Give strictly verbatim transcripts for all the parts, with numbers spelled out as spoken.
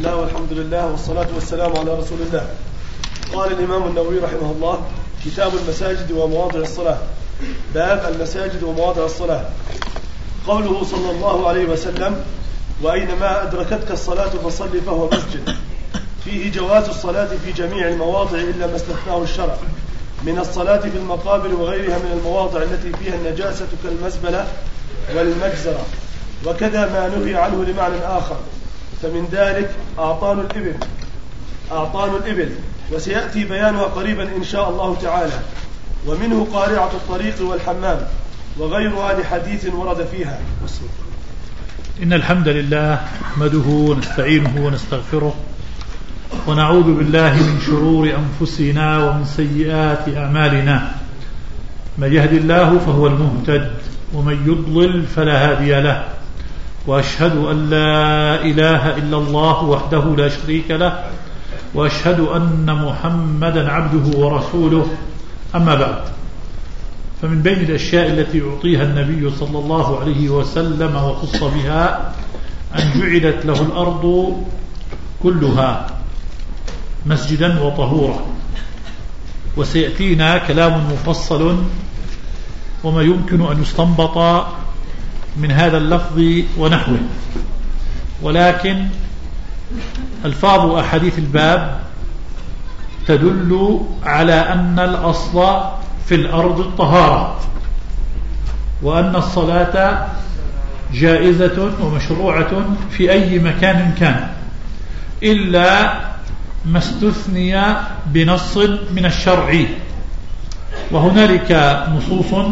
الله والحمد لله والصلاة والسلام على رسول الله. قال الإمام النووي رحمه الله: كتاب المساجد ومواضع الصلاة. باب المساجد ومواضع الصلاة. قوله صلى الله عليه وسلم: وأينما أدركتك الصلاة فصل فهو مسجد. فيه جواز الصلاة في جميع المواضع إلا ما استثناه الشرع من الصلاة في المقابر وغيرها من المواضع التي فيها النجاسة كالمزبلة والمجزرة، وكذا ما نهي عنه لمعنى آخر، فمن ذلك أعطان الإبل أعطان الإبل وسيأتي بيانها قريبا إن شاء الله تعالى. ومنه قارعة الطريق والحمام وغيرها لحديث ورد فيها. إن الحمد لله نحمده ونستعينه ونستغفره ونعوذ بالله من شرور أنفسنا ومن سيئات أعمالنا. من يهد الله فهو المهتد ومن يضلل فلا هادي له، وأشهد أن لا إله إلا الله وحده لا شريك له، وأشهد أن محمدا عبده ورسوله. أما بعد، فمن بين الأشياء التي أعطيها النبي صلى الله عليه وسلم وخص بها أن جعلت له الأرض كلها مسجدا وطهورا، وسيأتينا كلام مفصل وما يمكن أن يستنبط من هذا اللفظ ونحوه. ولكن ألفاظ أحاديث الباب تدل على أن الأصل في الأرض الطهارة، وأن الصلاة جائزة ومشروعة في أي مكان كان، إلا ما استثني بنص من الشرع. وهنالك نصوص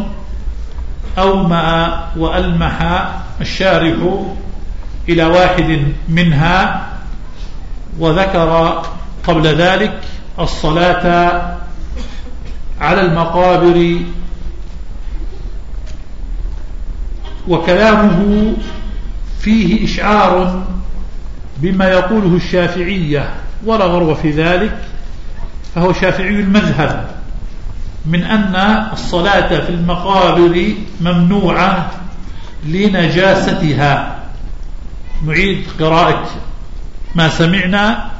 أومأ وألمح الشارح إلى واحد منها، وذكر قبل ذلك الصلاة على المقابر، وكلامه فيه إشعار بما يقوله الشافعية ولا غرو في ذلك، فهو شافعي المذهب، من أن الصلاة في المقابر ممنوعة لنجاستها. نعيد قراءة ما سمعنا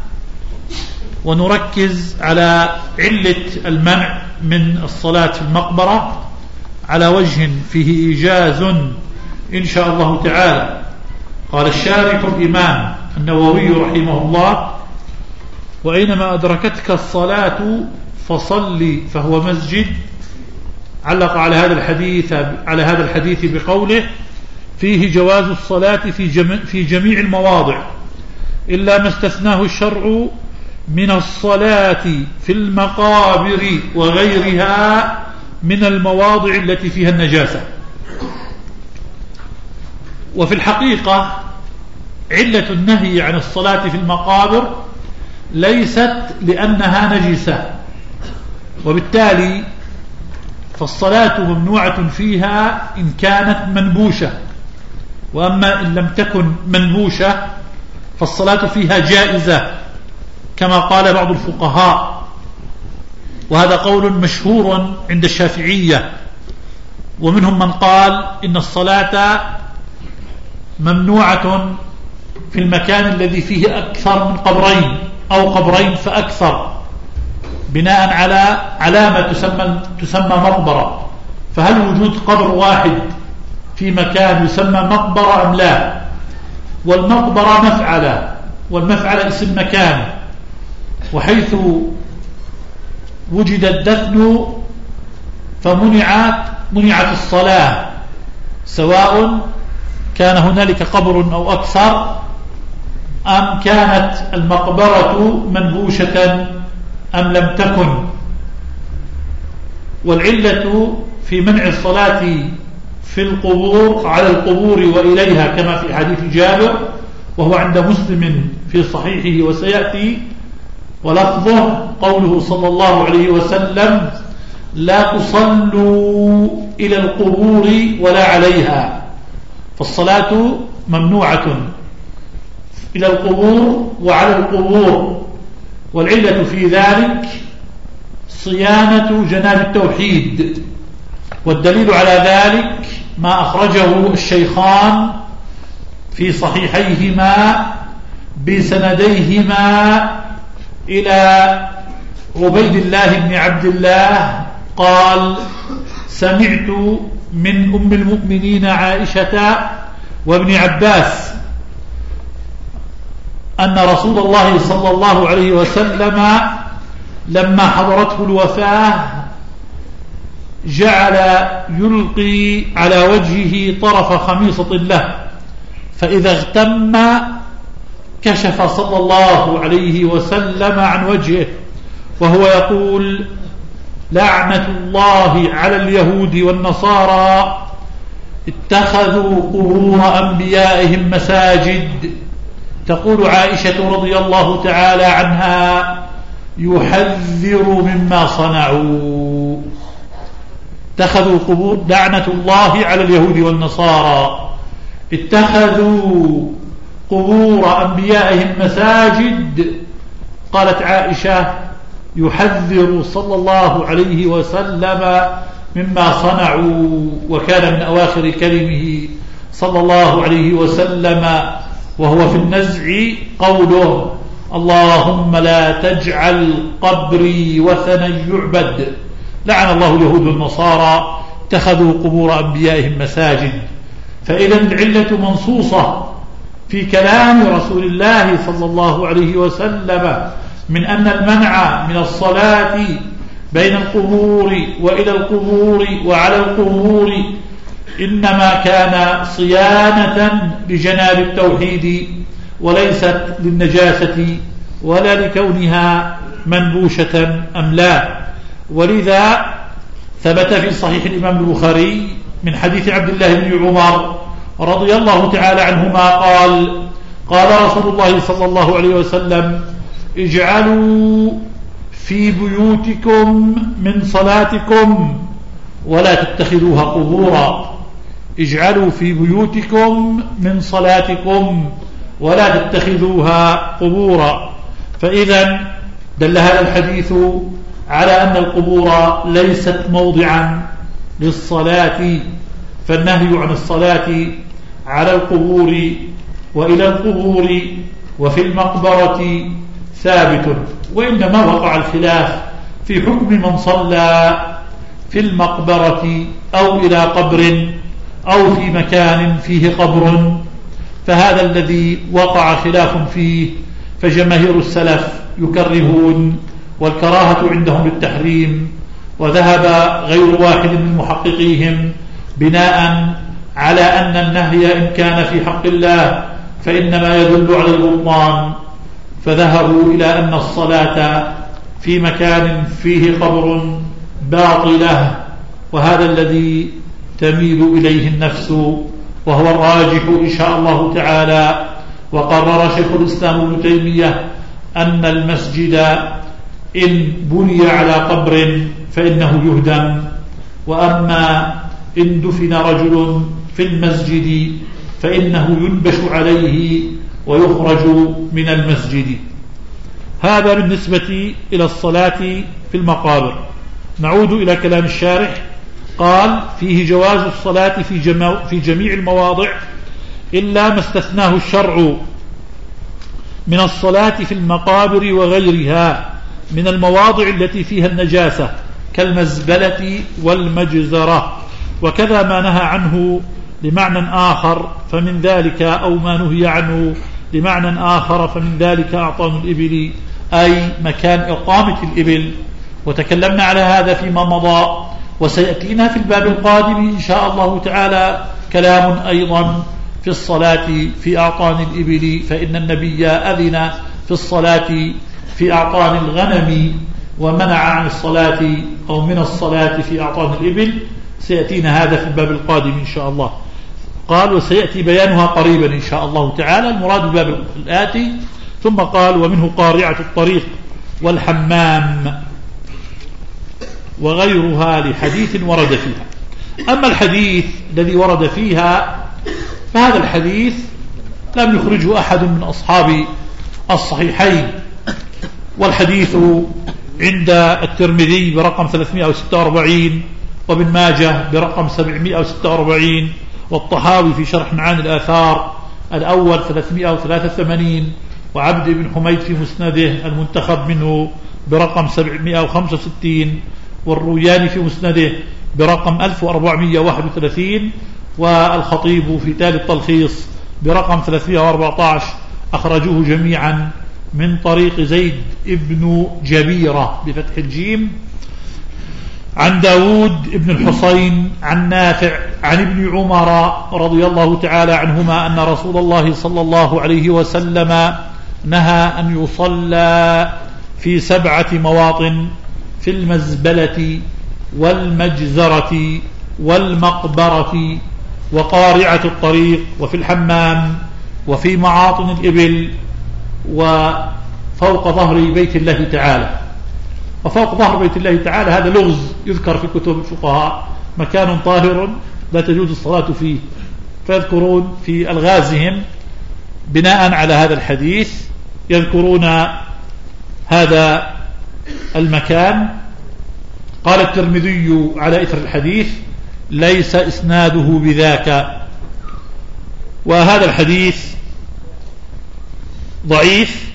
ونركز على علة المنع من الصلاة في المقبرة على وجه فيه إيجاز إن شاء الله تعالى. قال الشارح الإمام النووي رحمه الله: وأينما أدركتك الصلاة فصل فهو مسجد. علق على هذا الحديث على هذا الحديث بقوله: فيه جواز الصلاة في جميع في جميع المواضع إلا ما استثناه الشرع من الصلاة في المقابر وغيرها من المواضع التي فيها النجاسة. وفي الحقيقة علة النهي عن الصلاة في المقابر ليست لأنها نجسة، وبالتالي فالصلاة ممنوعة فيها إن كانت منبوشة، وأما إن لم تكن منبوشة فالصلاة فيها جائزة كما قال بعض الفقهاء، وهذا قول مشهور عند الشافعية. ومنهم من قال إن الصلاة ممنوعة في المكان الذي فيه أكثر من قبرين أو قبرين فأكثر، بناء على علامة تسمى تسمى مقبرة. فهل وجود قبر واحد في مكان يسمى مقبرة أم لا؟ والمقبرة مفعلة، والمفعلة اسم مكان، وحيث وجد الدفن فمنعت منعت الصلاة، سواء كان هنالك قبر أو أكثر، أم كانت المقبرة منبوشة أم لم تكن. والعلة في منع الصلاة في القبور على القبور وإليها كما في حديث جابر، وهو عند مسلم في صحيحه وسيأتي، ولفظه قوله صلى الله عليه وسلم: لا تصلوا إلى القبور ولا عليها. فالصلاة ممنوعة إلى القبور وعلى القبور، والعلة في ذلك صيانة جناب التوحيد. والدليل على ذلك ما أخرجه الشيخان في صحيحيهما بسنديهما إلى عبيد الله بن عبد الله قال: سمعت من أم المؤمنين عائشة وابن عباس أن رسول الله صلى الله عليه وسلم لما حضرته الوفاة جعل يلقي على وجهه طرف خميصة له، فإذا اغتم كشف صلى الله عليه وسلم عن وجهه وهو يقول: لعنة الله على اليهود والنصارى اتخذوا قبور أنبيائهم مساجد. تقول عائشة رضي الله تعالى عنها: يحذر مما صنعوا. اتخذوا قبور، لعنة الله على اليهود والنصارى اتخذوا قبور أنبيائهم مساجد. قالت عائشة: يحذر صلى الله عليه وسلم مما صنعوا. وكان من أواخر كلمه صلى الله عليه وسلم وهو في النزع قوله: اللهم لا تجعل قبري وثنا يعبد. لعن الله اليهود والنصارى اتخذوا قبور أنبيائهم مساجد. فإذا العلة منصوصة في كلام رسول الله صلى الله عليه وسلم من أن المنع من الصلاة بين القبور وإلى القبور وعلى القبور إنما كان صيانة لجناب التوحيد وليست للنجاسة ولا لكونها منبوشة أم لا. ولذا ثبت في صحيح الإمام البخاري من حديث عبد الله بن عمر رضي الله تعالى عنهما قال: قال رسول الله صلى الله عليه وسلم: اجعلوا في بيوتكم من صلاتكم ولا تتخذوها قبورا. اجعلوا في بيوتكم من صلاتكم ولا تتخذوها قبورا. فإذا دل هذا الحديث على أن القبور ليست موضعا للصلاة، فالنهي عن الصلاة على القبور وإلى القبور وفي المقبرة ثابت. وإنما وقع الخلاف في حكم من صلى في المقبرة أو إلى قبر أو في مكان فيه قبر، فهذا الذي وقع خلاف فيه. فجماهير السلف يكرهون، والكراهة عندهم بالتحريم، وذهب غير واحد من محققيهم بناء على أن النهي إن كان في حق الله فإنما يدل على البطلان، فذهبوا إلى أن الصلاة في مكان فيه قبر باطلة، وهذا الذي تميل إليه النفس وهو الراجح إن شاء الله تعالى. وقرر شيخ الإسلام ابن تيمية أن المسجد إن بني على قبر فإنه يهدم، وأما إن دفن رجل في المسجد فإنه ينبش عليه ويخرج من المسجد. هذا بالنسبة إلى الصلاة في المقابر. نعود إلى كلام الشارح. قال: فيه جواز الصلاة في, جمو في جميع المواضع إلا ما استثناه الشرع من الصلاة في المقابر وغيرها من المواضع التي فيها النجاسة كالمزبلة والمجزرة، وكذا ما نهى عنه لمعنى آخر فمن ذلك، أو ما نهي عنه لمعنى آخر فمن ذلك أعطان الإبل، أي مكان إقامة الإبل. وتكلمنا على هذا فيما مضى، وسيأتينا في الباب القادم إن شاء الله تعالى كلام أيضا في الصلاة في أعطان الإبل، فإن النبي أذن في الصلاة في أعطان الغنم ومنع عن الصلاة أو من الصلاة في أعطان الإبل. سيأتينا هذا في الباب القادم إن شاء الله. قال: وسيأتي بيانها قريبا إن شاء الله تعالى، المراد الباب الآتي. ثم قال: ومنه قارعة الطريق والحمام وغيرها لحديث ورد فيها. أما الحديث الذي ورد فيها فهذا الحديث لم يخرجه أحد من أصحاب الصحيحين، والحديث عند الترمذي برقم ثلاثمائة وستة وأربعين، وابن ماجه برقم سبعمائة وستة والطحاوي في شرح معاني الآثار الأول ثلاثمائة وثلاثة وثمانين، وعبد بن حميد في مسنده المنتخب منه برقم سبعمائة وخمسة وستين، والروياني في مسنده برقم ألف وأربعمائة وواحد وثلاثين، والخطيب في تالي التلخيص برقم ثلاثمائة وأربعة عشر، أخرجوه جميعا من طريق زيد ابن جبيرة بفتح الجيم عن داود ابن الحصين عن نافع عن ابن عمر رضي الله تعالى عنهما أن رسول الله صلى الله عليه وسلم نهى أن يصلى في سبعة مواطن: في المزبلة والمجزرة والمقبرة وقارعة الطريق وفي الحمام وفي معاطن الإبل وفوق ظهر بيت الله تعالى. وفوق ظهر بيت الله تعالى هذا لغز يذكر في كتب الفقهاء، مكان طاهر لا تجوز الصلاة فيه، فيذكرون في ألغازهم بناء على هذا الحديث يذكرون هذا المكان. قال الترمذي على إثر الحديث: ليس إسناده بذاك. وهذا الحديث ضعيف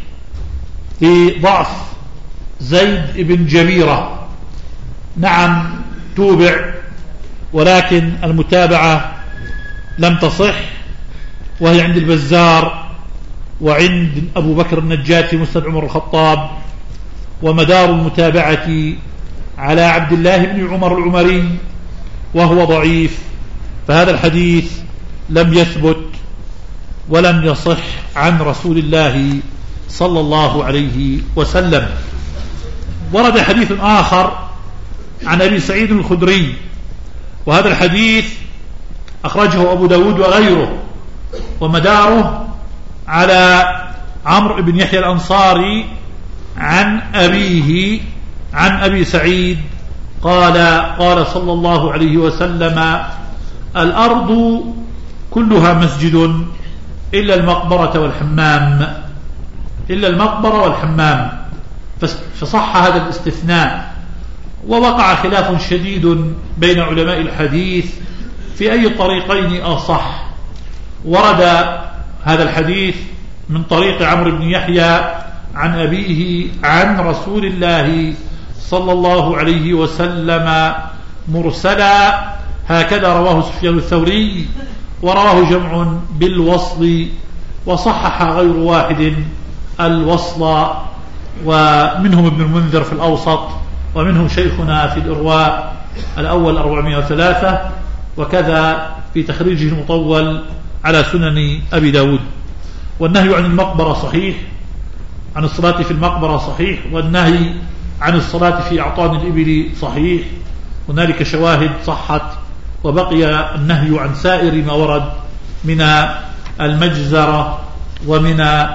لضعف زيد بن جبيرة، نعم توبع، ولكن المتابعة لم تصح، وهي عند البزار وعند أبو بكر النجار في مسند عمر الخطاب، ومدار المتابعة على عبد الله بن عمر العمري وهو ضعيف، فهذا الحديث لم يثبت ولم يصح عن رسول الله صلى الله عليه وسلم. ورد حديث آخر عن أبي سعيد الخدري، وهذا الحديث أخرجه أبو داود وغيره، ومداره على عمرو بن يحيى الأنصاري عن أبيه عن أبي سعيد قال: قال صلى الله عليه وسلم: الأرض كلها مسجد إلا المقبرة والحمام، إلا المقبرة والحمام. فصح هذا الاستثناء. ووقع خلاف شديد بين علماء الحديث في أي الطريقين أصح. ورد هذا الحديث من طريق عمرو بن يحيى عن أبيه عن رسول الله صلى الله عليه وسلم مرسلا، هكذا رواه سفيان الثوري، ورواه جمع بالوصل، وصحح غير واحد الوصل، ومنهم ابن المنذر في الأوسط، ومنهم شيخنا في الإرواء الأول أربعمائة وثلاثة، وكذا في تخريجه المطول على سنن أبي داود. والنهي عن المقبرة صحيح، عن الصلاة في المقبرة صحيح، والنهي عن الصلاة في أعطان الإبل صحيح، هنالك شواهد صحت. وبقي النهي عن سائر ما ورد من المجزرة ومن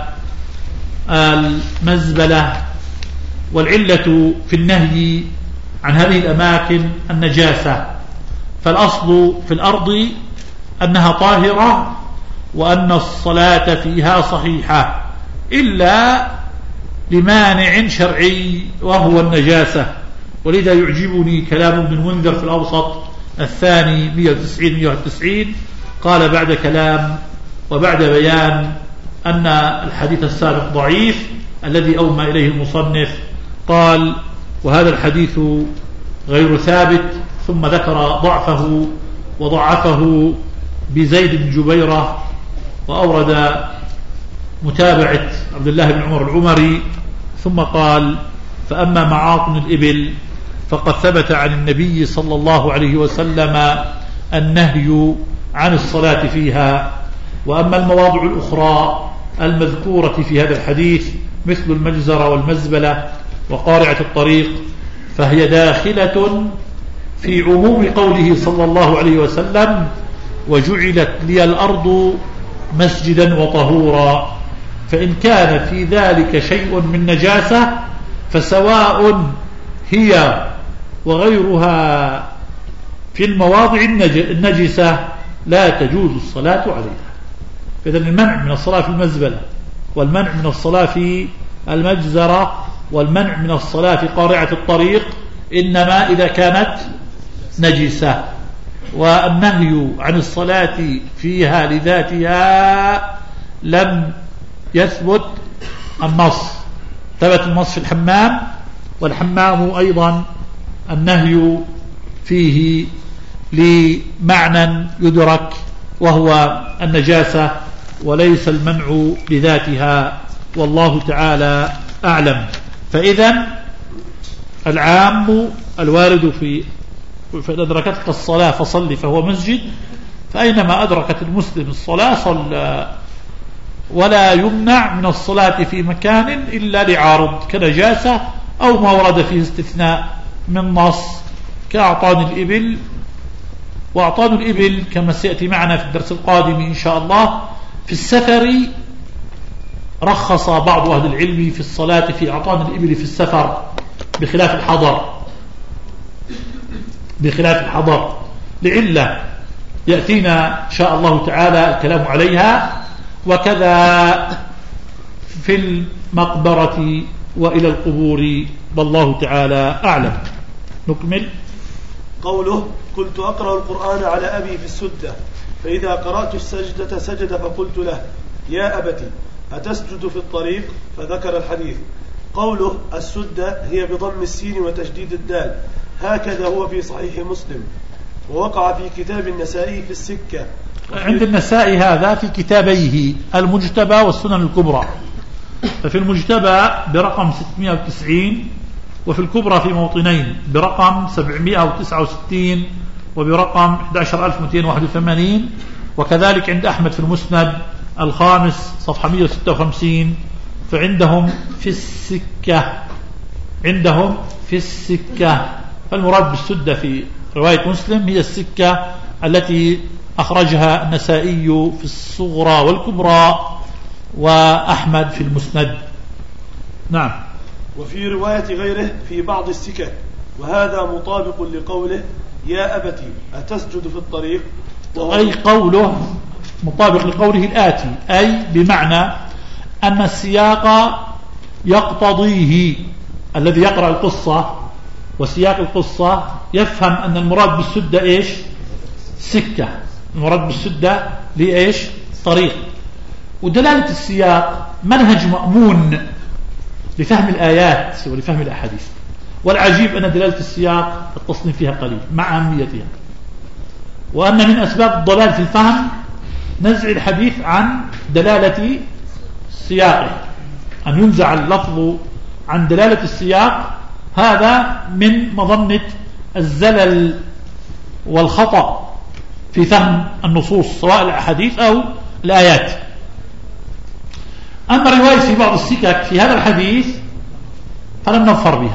المزبلة. والعلة في النهي عن هذه الأماكن النجاسة، فالأصل في الأرض أنها طاهرة وأن الصلاة فيها صحيحة، إلا لمانع شرعي وهو النجاسة. ولذا يعجبني كلام ابن المنذر في الأوسط الثاني مئة وتسعين مئة وتسعين، قال بعد كلام وبعد بيان أن الحديث السابق ضعيف الذي أومى إليه المصنف، قال: وهذا الحديث غير ثابت، ثم ذكر ضعفه وضعفه بزيد بن جبيرة، وأورد متابعة عبد الله بن عمر العمري، ثم قال: فأما معاطن الإبل فقد ثبت عن النبي صلى الله عليه وسلم النهي عن الصلاة فيها. وأما المواضع الأخرى المذكورة في هذا الحديث مثل المجزرة والمزبلة وقارعة الطريق فهي داخلة في عموم قوله صلى الله عليه وسلم: وجعلت لي الأرض مسجدا وطهورا. فإن كان في ذلك شيء من نجاسة فسواء هي وغيرها في المواضع النجسة لا تجوز الصلاة عليها. فإذن المنع من الصلاة في المزبلة، والمنع من الصلاة في المجزرة، والمنع من الصلاة في قارعة الطريق إنما إذا كانت نجسة. والنهي عن الصلاة فيها لذاتها لم يثبت النص، ثبت النص في الحمام، والحمام أيضا النهي فيه لمعنى يدرك وهو النجاسة وليس المنع لذاتها، والله تعالى أعلم. فإذا العام الوارد في فإن أدركتك الصلاة فصل فهو مسجد، فأينما أدركت المسلم الصلاة صلى، ولا يمنع من الصلاة في مكان إلا لعارض كنجاسة أو ما ورد فيه استثناء من نص كأعطان الإبل. وأعطان الإبل كما سيأتي معنا في الدرس القادم إن شاء الله في السفر، رخص بعض أهل العلم في الصلاة في أعطان الإبل في السفر بخلاف الحضر، بخلاف الحضر لعلة يأتينا إن شاء الله تعالى الكلام عليها. وكذا في المقبرة وإلى القبور، والله تعالى أعلم. نكمل. قوله: قلت أقرأ القرآن على أبي في السدة، فإذا قرأت السجدة سجد، فقلت له: يا أبتي أتسجد في الطريق؟ فذكر الحديث. قوله السدة هي بضم السين وتشديد الدال، هكذا هو في صحيح مسلم، ووقع في كتاب النسائي في السكة. عند النسائي هذا في كتابيه المجتبى والسنن الكبرى، ففي المجتبى برقم ستمائة وتسعين، وفي الكبرى في موطنين برقم سبعمائة وتسعة وستين وبرقم أحد عشر ألف ومئتين وواحد وثمانين، وكذلك عند أحمد في المسند الخامس صفحة مئة وستة وخمسين. فعندهم في السكة، عندهم في السكة. فالمراد بالسدة في رواية مسلم هي السكة التي أخرجها النسائي في الصغرى والكبرى وأحمد في المسند. نعم. وفي رواية غيره في بعض السكك، وهذا مطابق لقوله: يا أبتي أتسجد في الطريق، أي قوله مطابق لقوله الآتي، أي بمعنى أن السياق يقتضيه الذي يقرأ القصة وسياق القصة يفهم أن المراد بالسدة إيش؟ سكة. المراد بالسدة لإيش؟ طريق. ودلالة السياق منهج مأمون لفهم الآيات ولفهم الأحاديث، والعجيب أن دلالة السياق التصنيف فيها قليل مع أهميتها، وأن من أسباب الضلال في الفهم نزع الحديث عن دلالة سياقه، أن ينزع اللفظ عن دلالة السياق، هذا من مظنة الزلل والخطأ في فهم النصوص سواء الأحاديث أو الآيات. أما رواية في بعض السكك في هذا الحديث فلم نظفر بها،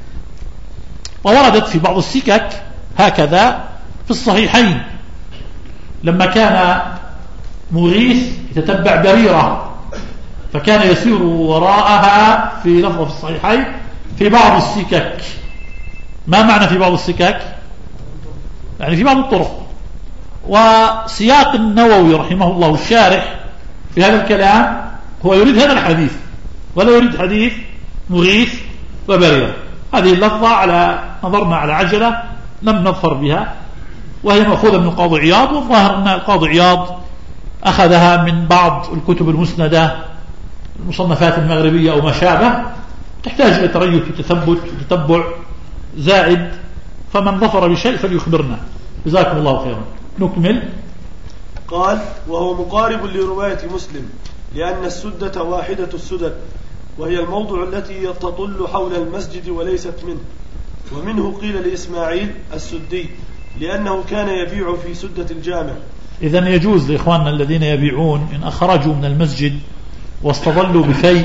ووردت في بعض السكك هكذا في الصحيحين لما كان مغيث يتتبع بريرة فكان يسير وراءها في لفظة في الصحيحين في بعض السكك. ما معنى في بعض السكك؟ يعني في بعض الطرق. وسياق النووي رحمه الله الشارح في هذا الكلام هو يريد هذا الحديث ولا يريد حديث مغيث وبريرة. هذه اللفظة على نظرنا على عجلة لم نظفر بها، وهي مأخوذة من القاضي عياض، والظاهر أن القاضي عياض أخذها من بعض الكتب المسندة المصنفات المغربية أو ما شابه، تحتاج إلى تريث وتثبت وتتبع زائد، فمن ظفر بشيء فليخبرنا. جزاكم الله خيرا. نكمل. قال: وهو مقارب لرواية مسلم، لأن السدة واحدة السدد، وهي الموضع التي تطل حول المسجد وليست منه. ومنه قيل لإسماعيل السدي لأنه كان يبيع في سدة الجامع. إذن يجوز لإخواننا الذين يبيعون إن أخرجوا من المسجد واستظلوا بفيء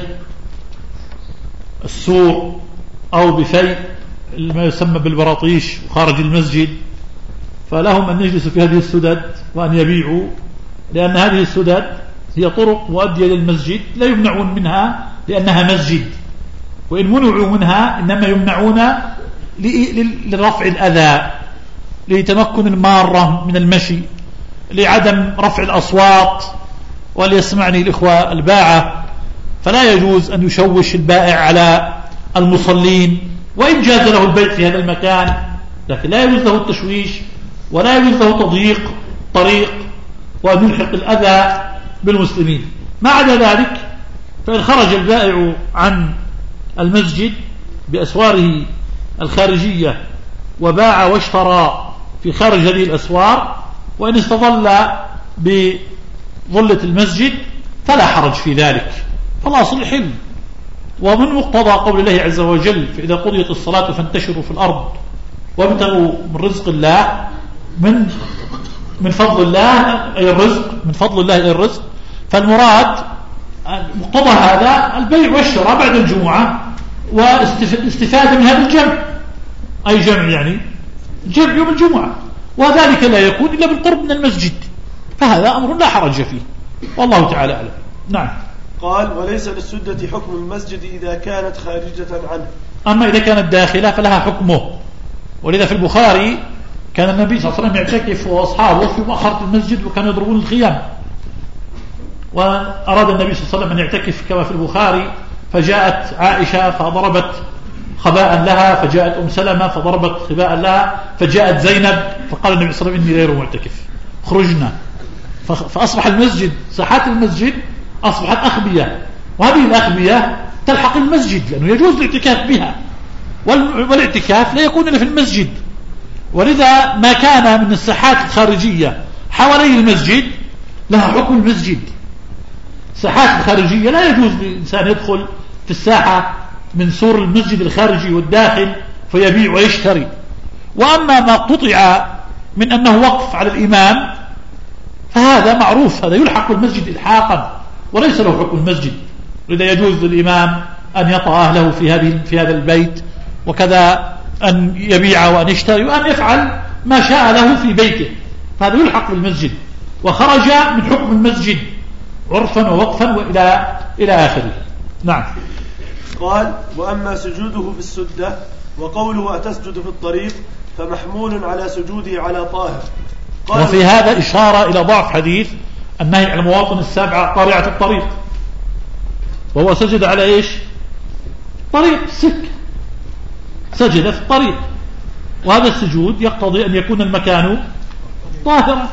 السور أو بفيء ما يسمى بالبراطيش خارج المسجد، فلهم أن يجلسوا في هذه السدد وأن يبيعوا، لأن هذه السدد هي طرق مؤدية للمسجد لا يمنعون منها لأنها مسجد، وإن منعوا منها إنما يمنعون لرفع الأذى، لتمكن المارة من المشي، لعدم رفع الأصوات، وليسمعني الإخوة الباعة، فلا يجوز أن يشوش البائع على المصلين، وإن جاز له البيع في هذا المكان، لكن لا يجوز له التشويش ولا يجوز له تضييق طريق وأن يلحق الأذى بالمسلمين. ما عدا ذلك فإن خرج البائع عن المسجد بأسواره الخارجية وباع واشترى في خارج هذه الأسوار، وإن استظل بظلة المسجد فلا حرج في ذلك، فالأصل الحل. ومن مقتضى قول الله عز وجل: فإذا قضيت الصلاة فانتشروا في الأرض وابتغوا من رزق الله، من من فضل الله أي الرزق، من فضل الله أي الرزق. فالمراد مقتضى هذا البيع والشراء بعد الجمعة، واستفادة من هذا الجمع، أي جمع يعني جمع يوم الجمعة، وذلك لا يكون إلا بالقرب من المسجد، فهذا أمر لا حرج فيه، والله تعالى أعلم. نعم. قال: وليس للسدة حكم المسجد إذا كانت خارجة عنه. أما إذا كانت داخلة فلها حكمه. ولذا في البخاري كان النبي صلى الله عليه وسلم يعتكف وأصحابه في مؤخرة المسجد وكانوا يضربون الخيام، وأراد النبي صلى الله عليه وسلم أن يعتكف كما في البخاري، فجاءت عائشة فضربت خباء لها، فجاءت أم سلمة فضربت خباء لها، فجاءت زينب فقال النبي صلى الله عليه وسلم: إني غير معتكف، خرجنا. فأصبح المسجد، ساحات المسجد أصبحت أخبية، وهذه الأخبية تلحق المسجد لأنه يجوز الاعتكاف بها، والاعتكاف لا يكون إلا في المسجد. ولذا ما كان من الساحات الخارجية حوالي المسجد لها حكم المسجد. الساحات الخارجية لا يجوز للإنسان يدخل في الساحة من سور المسجد الخارجي والداخل فيبيع ويشتري. وأما ما قطع من أنه وقف على الإمام فهذا معروف، هذا يلحق المسجد إلحاقا وليس له حكم المسجد. لذا يجوز للإمام أن يطأ أهله في هذه في هذا البيت، وكذا أن يبيع وأن يشتري وأن يفعل ما شاء له في بيته، فهذا يلحق بالمسجد وخرج من حكم المسجد عرفا ووقفا وإلى إلى آخره. نعم. قال: وأما سجوده في السدة وقوله أتسجد في الطريق فمحمول على سجوده على طاهر. وفي هذا إشارة إلى ضعف حديث النهي عن المواطن السابعة قارعة الطريق، وهو سجد على إيش؟ طريق سك، سجد في الطريق، وهذا السجود يقتضي أن يكون المكان طاهرا،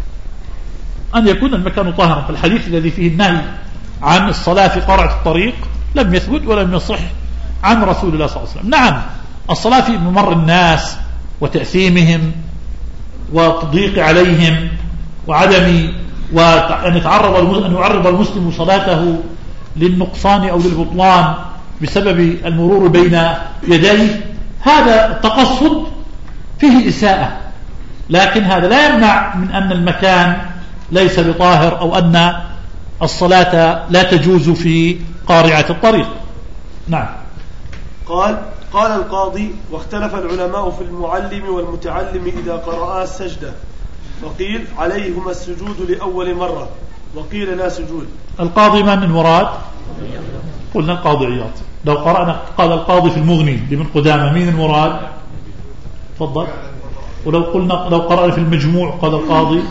أن يكون المكان طاهرا. فالحديث الذي فيه النهي عن الصلاة في قارعة الطريق لم يثبت ولم يصح عن رسول الله صلى الله عليه وسلم. نعم، الصلاة في ممر الناس وتأثيمهم وتضييق عليهم وعدم وأن يتعرض أن يعرض المسلم صلاته للنقصان أو للبطلان بسبب المرور بين يديه، هذا التقصد فيه إساءة، لكن هذا لا يمنع من أن المكان ليس بطاهر أو أن الصلاة لا تجوز في قارعة الطريق. نعم. قال قال القاضي: واختلف العلماء في المعلم والمتعلم إذا قرأا السجدة، وقيل عليهما السجود لأول مرة، وقيل لا سجود. القاضي من المراد؟ قلنا القاضي عياض. لو قرأنا قال القاضي في المغني لابن قدامة مين المراد؟ تفضل. ولو قلنا لو قرأنا في المجموع قال القاضي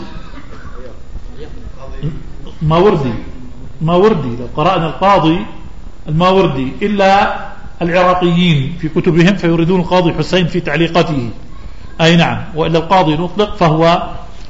ماوردي ماوردي لو قرأنا القاضي الماوردي، إلا العراقيين في كتبهم فيريدون القاضي حسين في تعليقاته، أي نعم، وإلا القاضي المطلق فهو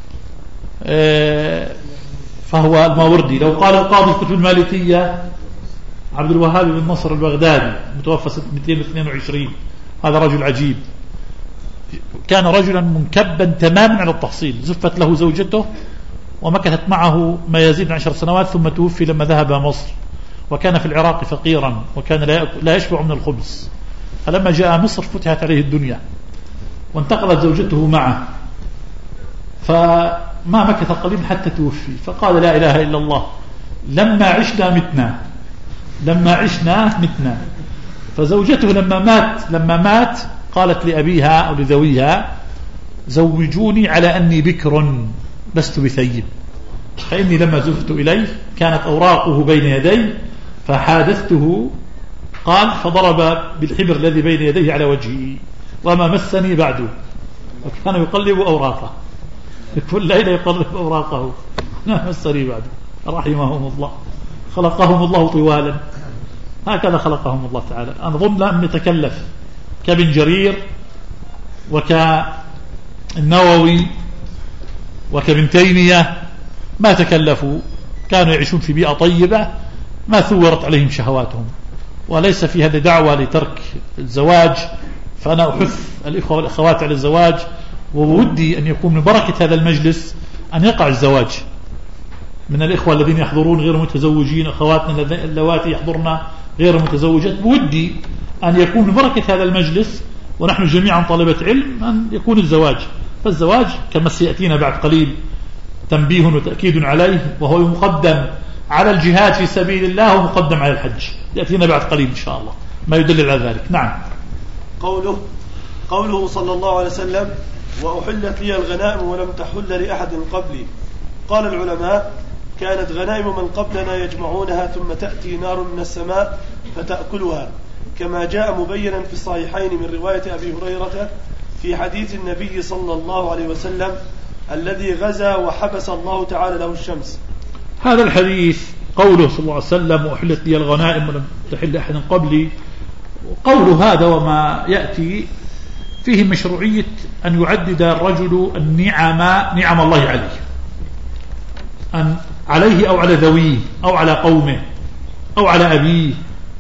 آه فهو الماوردي. لو قال القاضي في كتب المالكية عبد الوهاب بن نصر البغدادي متوفى سنة مئتين واثنين وعشرين، هذا رجل عجيب، كان رجلا منكبا تماما على التحصيل، زفت له زوجته ومكثت معه ما يزيد عن عشر سنوات ثم توفي لما ذهب مصر، وكان في العراق فقيرا وكان لا يشبع من الخبز، فلما جاء مصر فتحت عليه الدنيا وانتقلت زوجته معه، فما مكث قليلا حتى توفي، فقال لا إله إلا الله، لما عشنا متنا لما عشنا متنا. فزوجته لما مات لما مات قالت لأبيها أو لذويها: زوجوني على أني بكر لست بثيب، فإني لما زفت إليه كانت أوراقه بين يدي فحادثته، قال فضرب بالحبر الذي بين يديه على وجهي وما مسني بعده، وكان يقلب أوراقه كل ليلة يقلب أوراقه ما مسني بعده، رحمهم الله، خلقهم الله طوالا، هكذا خلقهم الله تعالى. أنظن لم يتكلف كابن جرير وكالنووي وكابن تيمية، ما تكلفوا، كانوا يعيشون في بيئة طيبة ما ثورت عليهم شهواتهم، وليس في هذا دعوة لترك الزواج. فأنا أحث الإخوة والأخوات على الزواج، وودي أن يكون من بركة هذا المجلس أن يقع الزواج من الإخوة الذين يحضرون غير متزوجين، أخواتنا اللواتي يحضرن غير متزوجات، بودي أن يكون من بركة هذا المجلس ونحن جميعا طالبة علم أن يكون الزواج. فالزواج كما سيأتينا بعد قليل تنبيه وتأكيد عليه، وهو مقدم على الجهاد في سبيل الله ومقدم على الحج، يأتينا بعد قليل إن شاء الله ما يدلل على ذلك. نعم. قوله قوله صلى الله عليه وسلم: وأحلت لي الغنائم ولم تحل لأحد قبلي. قال العلماء: كانت غنائم من قبلنا يجمعونها ثم تأتي نار من السماء فتأكلها، كما جاء مبينا في الصحيحين من رواية أبي هريرة في حديث النبي صلى الله عليه وسلم الذي غزا وحبس الله تعالى له الشمس. هذا الحديث قوله صلى الله عليه وسلم: وأحلت لي الغنائم ولم تحل أحد قبلي، قوله هذا وما يأتي فيه مشروعية أن يعدد الرجل النعم نعم الله عليه، أن عليه أو على ذويه أو على قومه أو على أبيه.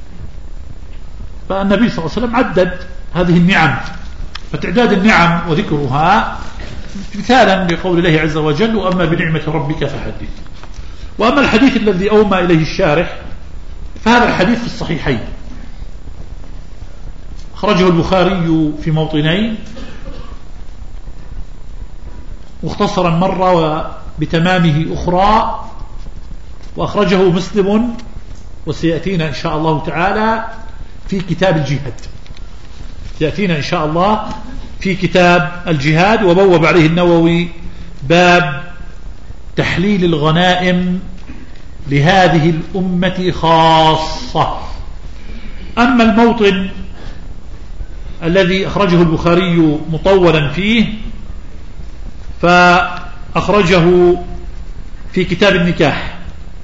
فالنبي صلى الله عليه وسلم عدد هذه النعم، فتعداد النعم وذكرها مثالا لقول الله عز وجل: وأما بنعمة ربك فحدث. وأما الحديث الذي أومى إليه الشارح فهذا الحديث في الصحيحين، أخرجه البخاري في موطنين مختصرا مرة وبتمامه أخرى، وأخرجه مسلم وسيأتينا إن شاء الله تعالى في كتاب الجهاد، يأتينا إن شاء الله في كتاب الجهاد. وبوب عليه النووي باب تحليل الغنائم لهذه الأمة خاصة. أما الموطن الذي أخرجه البخاري مطولا فيه فأخرجه في كتاب النكاح،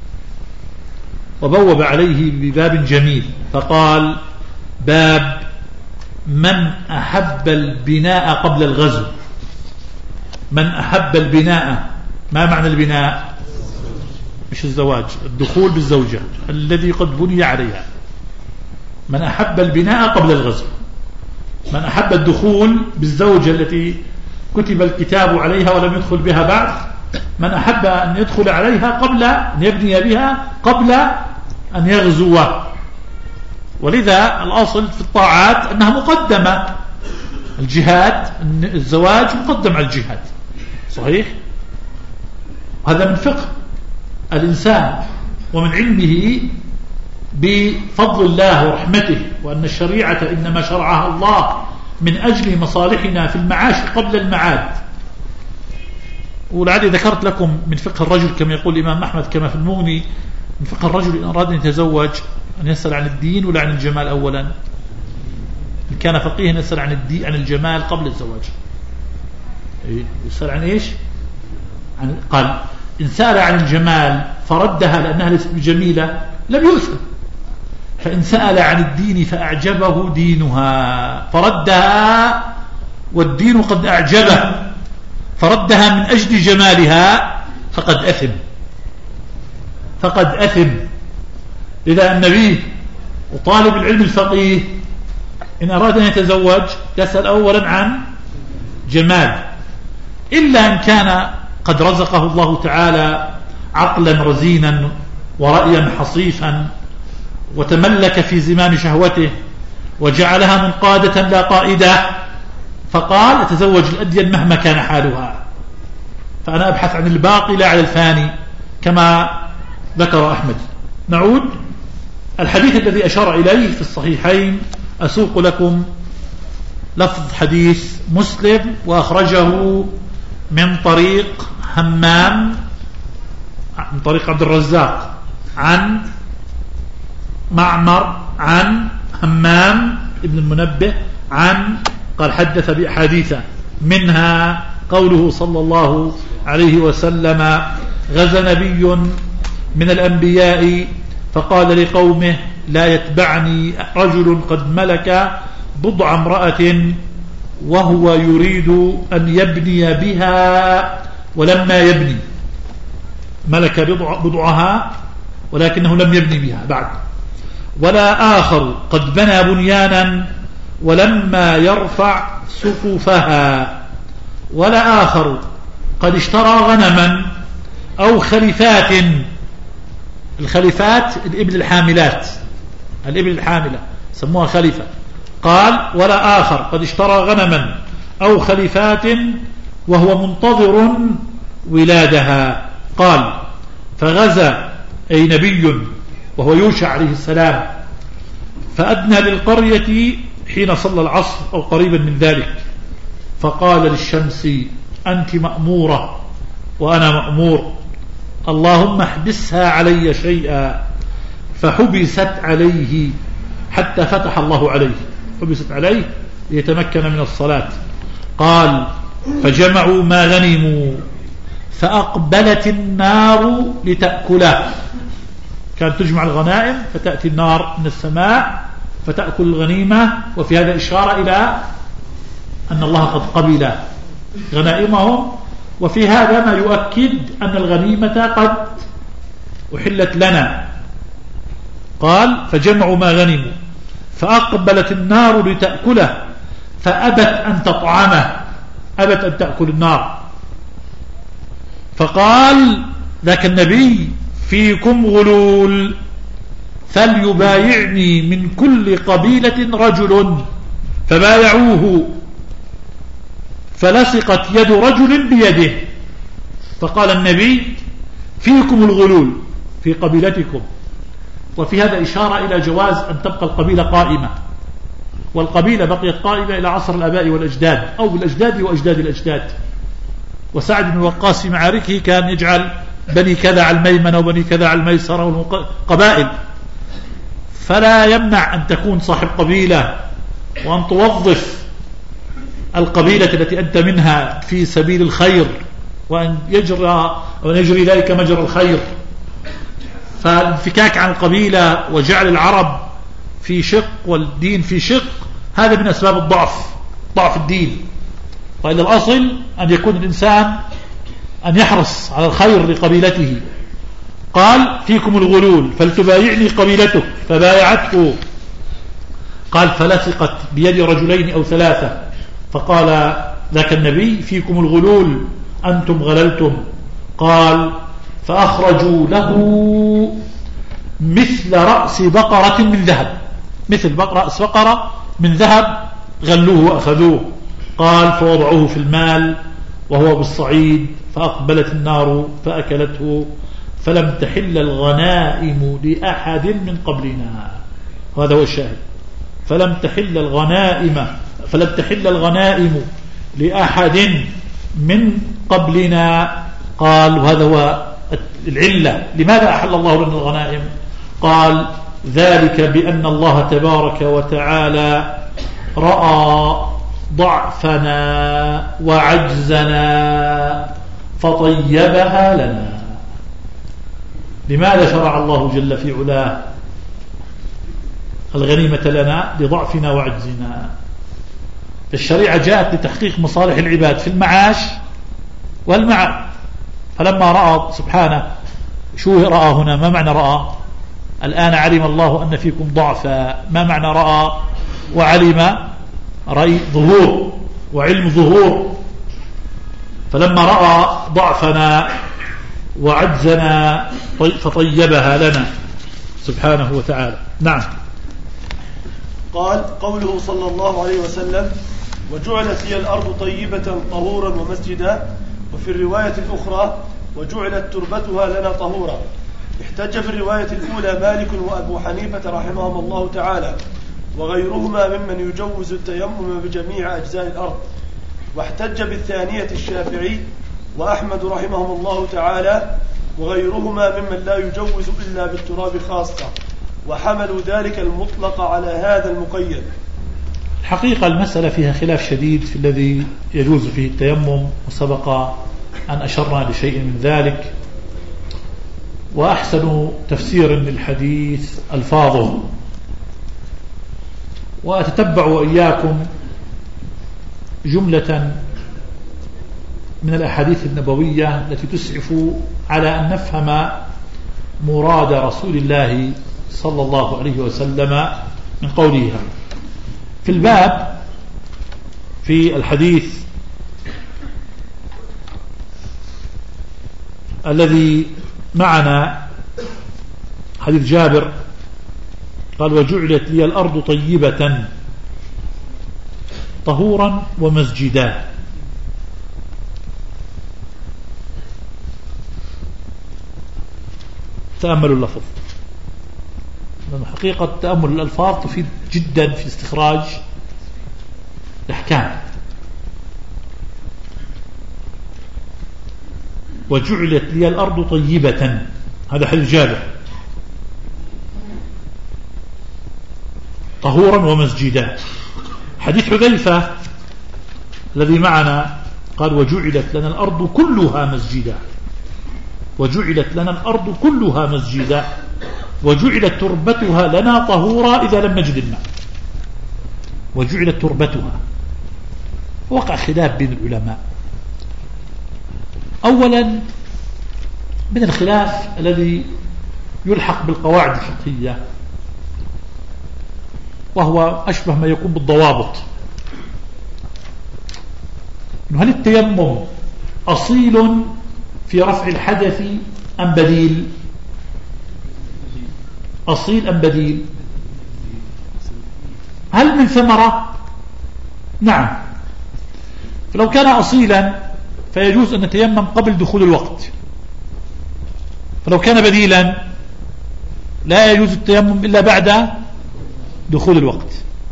وبوب عليه بباب جميل فقال: باب من أحب البناء قبل الغزو. من أحب البناء، ما معنى البناء؟ مش الزواج، الدخول بالزوجة الذي قد بني عليها. من أحب البناء قبل الغزو، من أحب الدخول بالزوجة التي كتب الكتاب عليها ولم يدخل بها بعد، من أحب أن يدخل عليها قبل أن يبني بها قبل أن يغزو. ولذا الأصل في الطاعات أنها مقدمة، الجهاد الزواج مقدم على الجهاد، صحيح؟ هذا من فقه الإنسان ومن علمه بفضل الله ورحمته، وأن الشريعة إنما شرعها الله من أجل مصالحنا في المعاش قبل المعاد. ولعلي ذكرت لكم من فقه الرجل كما يقول الإمام أحمد كما في المغني، من فقه الرجل إن أراد أن يتزوج أن يسأل عن الدين ولا عن الجمال أولا. إن كان فقيها يسأل عن الدين عن الجمال قبل الزواج. يسأل عن إيش؟ عن قال إن سأل عن الجمال فردها لأنها ليست بجميلة لم يؤثم، فإن سأل عن الدين فأعجبه دينها فردها والدين قد أعجبه فردها من أجل جمالها فقد أثم فقد أثم. لذا النبي وطالب العلم الفقيه إن أراد أن يتزوج يسأل أولا عن جمال، إلا أن كان قد رزقه الله تعالى عقلا رزينا ورأيا حصيفا وتملك في زمام شهوته وجعلها منقادة لا قائدة، فقال أتزوج الأدين مهما كان حالها، فأنا أبحث عن الباقي لا على الفاني كما ذكر أحمد. نعود الحديث الذي أشار إليه في الصحيحين، أسوق لكم لفظ حديث مسلم وأخرجه من طريق همام من طريق عبد الرزاق عن معمر عن همام ابن المنبه عن قال حدث بأحاديث منها قوله صلى الله عليه وسلم: غزا نبي من الأنبياء فقال لقومه: لا يتبعني رجل قد ملك بضع امرأة وهو يريد أن يبني بها، ولما يبني ملك بضع بضعها ولكنه لم يبني بها بعد. ولا آخر قد بنى بنيانا ولما يرفع سقفها. ولا آخر قد اشترى غنما أو خلفات. الخلفات الإبل الحاملات، الإبل الحاملة سموها خلفة. قال ولا آخر قد اشترى غنما أو خلفات وهو منتظر ولادها. قال فغزا أي نبي وهو يوشع عليه السلام، فأدنى للقرية حين صلى العصر أو قريبا من ذلك، فقال للشمس أنت مأمورة وأنا مأمور، اللهم احبسها علي شيئا، فحبست عليه حتى فتح الله عليه. حبست عليه ليتمكن من الصلاة. قال فجمعوا ما غنموا فأقبلت النار لتأكله. كانت تجمع الغنائم فتأتي النار من السماء فتأكل الغنيمة، وفي هذا إشارة إلى أن الله قد قبل غنائمهم، وفي هذا ما يؤكد أن الغنيمة قد أحلت لنا. قال فجمعوا ما غنموا فأقبلت النار لتأكله فأبت أن تطعمه، أبت أن تأكل النار. فقال ذاك النبي فيكم غلول فليبايعني من كل قبيلة رجل، فبايعوه فلصقت يد رجل بيده. فقال النبي فيكم الغلول في قبيلتكم. وفي هذا إشارة إلى جواز أن تبقى القبيلة قائمة، والقبيلة بقيت قائمة إلى عصر الآباء والأجداد أو بالأجداد وأجداد الأجداد. وسعد بن وقاص في معاركه كان يجعل بني كذا على الميمنة وبني كذا على الميسرة قبائل، فلا يمنع أن تكون صاحب قبيلة وأن توظف القبيلة التي أنت منها في سبيل الخير، وأن يجرى وأن يجري ذلك مجرى الخير. فالانفكاك عن القبيلة وجعل العرب في شق والدين في شق هذا من أسباب الضعف، ضعف الدين. وإن الأصل أن يكون الإنسان أن يحرص على الخير لقبيلته. قال فيكم الغلول فلتبايعني قبيلتك، فبايعته. قال فلصقت بيد رجلين أو ثلاثة، فقال ذاك النبي فيكم الغلول أنتم غللتم. قال فأخرجوا له مثل رأس بقرة من ذهب، مثل رأس بقرة من ذهب، غلوه وأخذوه. قال فوضعوه في المال وهو بالصعيد، فأقبلت النار فأكلته، فلم تحل الغنائم لأحد من قبلنا. هذا هو الشاهد. فلم تحل الغنائم فلم تحل الغنائم لأحد من قبلنا. قال وهذا هو العلة لماذا أحل الله لنا الغنائم. قال ذلك بأن الله تبارك وتعالى رأى ضعفنا وعجزنا فطيبها لنا. لماذا شرع الله جل في علاه الغنيمة لنا؟ لضعفنا وعجزنا. الشريعة جاءت لتحقيق مصالح العباد في المعاش والمعاد. فلما رأى سبحانه، شو رأى هنا؟ ما معنى رأى؟ الآن علم الله أن فيكم ضعفا، ما معنى رأى؟ وعلم رأي ظهور وعلم ظهور. فلما رأى ضعفنا وعجزنا فطيبها لنا سبحانه وتعالى. نعم. قال قوله صلى الله عليه وسلم وجعلت هي الأرض طيبة طهورا ومسجدا، وفي الرواية الأخرى وجعلت تربتها لنا طهورا. احتج في الرواية الأولى مالك وأبو حنيفة رحمهم الله تعالى وغيرهما ممن يجوز التيمم بجميع أجزاء الأرض، واحتج بالثانية الشافعي وأحمد رحمهم الله تعالى وغيرهما ممن لا يجوز إلا بالتراب خاصة، وحملوا ذلك المطلق على هذا المقيد. الحقيقة المسألة فيها خلاف شديد في الذي يجوز فيه التيمم، وسبق أن أشرنا لشيء من ذلك. وأحسن تفسير للحديث ألفاظه. وأتتبع وإياكم جملة من الأحاديث النبوية التي تسعف على أن نفهم مراد رسول الله صلى الله عليه وسلم من قوله هذا. في الباب في الحديث الذي معنا حديث جابر قال وجعلت لي الأرض طيبة طهورا ومسجدا. تأملوا اللفظ، لأن حقيقة تأمل الألفاظ تفيد جدا في استخراج الأحكام. وجعلت لي الأرض طيبة، هذا حديث جابر، طهورا ومسجدا. حديث حذيفة الذي معنا قال وجعلت لنا الأرض كلها مسجدا، وجعلت لنا الأرض كلها مسجدا، وجعلت تربتها لنا طهورا إذا لم نجد الماء. وجعلت تربتها، وقع خلاف بين العلماء. أولا من الخلاف الذي يلحق بالقواعد الفقهية، وهو أشبه ما يكون بالضوابط، هل التيمم أصيل في رفع الحدث أم بديل؟ أصيل أم بديل؟ هل من ثمرة؟ نعم. فلو كان أصيلا فيجوز أن نتيمم قبل دخول الوقت، فلو كان بديلا لا يجوز التيمم إلا بعد دخول الوقت.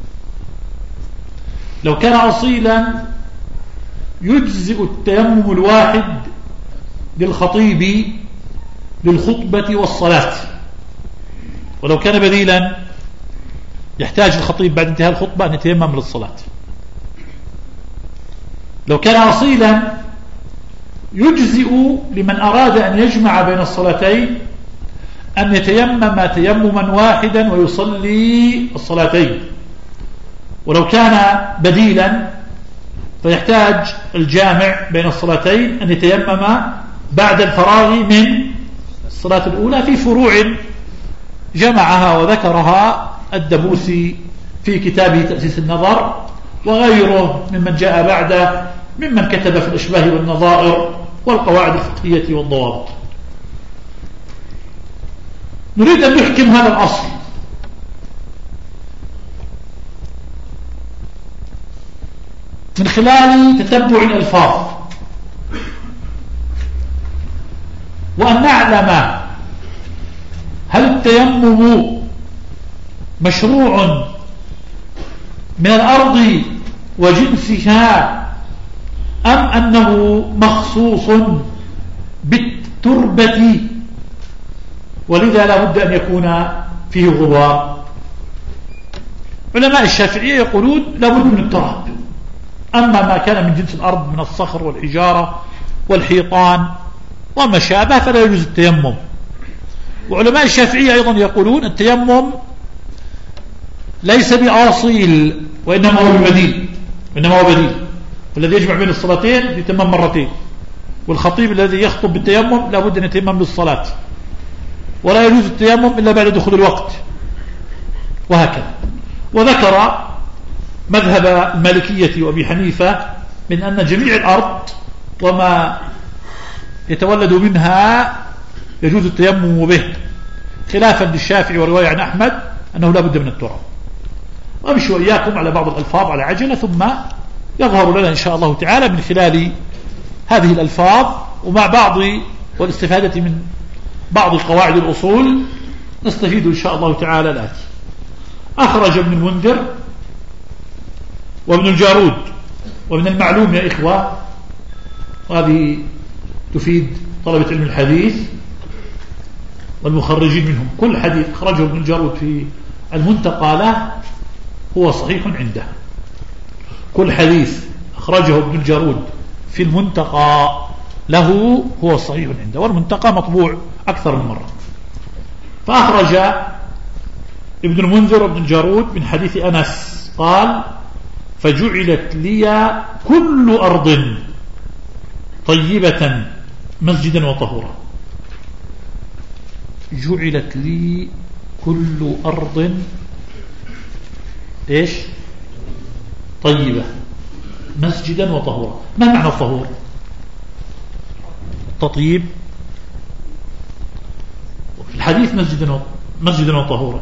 لو كان أصيلا يجزئ التيمم الواحد للخطيب للخطبة والصلاة، ولو كان بديلا يحتاج الخطيب بعد انتهاء الخطبة أن يتيمم للصلاة. لو كان أصيلا يجزئ لمن أراد أن يجمع بين الصلاتين أن يتيمم تيمما واحدا ويصلي الصلاتين. ولو كان بديلا فيحتاج الجامع بين الصلاتين أن يتيمم بعد الفراغ من الصلاة الأولى في فروع جمعها وذكرها الدبوسي في كتابه تأسيس النظر، وغيره ممن جاء بعده ممن كتب في الأشباه والنظائر والقواعد الفقهية والضوابط. نريد أن نحكم هذا الأصل من خلال تتبع الألفاظ، وأن نعلم هل التيمم مشروع من الأرض وجنسها أم أنه مخصوص بالتربة ولذا لا بد أن يكون فيه غبار. علماء الشافعية يقولون لا بد من التراب، أما ما كان من جنس الأرض من الصخر والحجارة والحيطان وما شابه فلا يجوز التيمم. وعلماء الشافعية أيضا يقولون التيمم ليس بأصيل وإنما هو بديل، إنما هو بديل، الذي يجمع بين الصلاتين يتمم مرتين، والخطيب الذي يخطب بالتيمم لا بد أن يتيمم للصلاة، ولا يجوز التيمم إلا بعد دخول الوقت، وهكذا. وذكر مذهب المالكية وأبي حنيفة من أن جميع الأرض وما يتولد منها يجوز التيمم به، خلافا للشافعي ورواية عن أحمد أنه لا بد من التراب. وأمشي وإياكم على بعض الألفاظ على عجلة، ثم يظهر لنا إن شاء الله تعالى من خلال هذه الألفاظ ومع بعض والاستفادة من بعض قواعد الأصول نستفيد إن شاء الله تعالى الآتي. أخرج ابن المنذر وابن الجارود، ومن المعلوم يا إخوة، وهذه تفيد طلبة علم الحديث والمخرجين منهم، كل حديث أخرجه ابن الجارود في المنتقى له هو صحيح عنده، كل حديث أخرجه ابن الجارود في المنتقى له هو صحيح عنده، والمنتقى مطبوع أكثر من مرة. فأخرج ابن المنذر وابن الجارود من حديث أنس قال فجعلت لي كل أرض طيبة مسجدا وطهورا. جعلت لي كل أرض إيش طيبة مسجدا وطهورا. ما معنى الطهور؟ تطيب في الحديث مسجدا مسجدا وطهورا.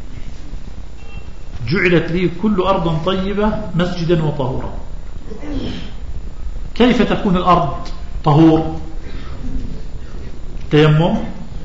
جعلت لي كل أرض طيبة مسجدا وطهورا. كيف تكون الأرض طهور؟ تيمم.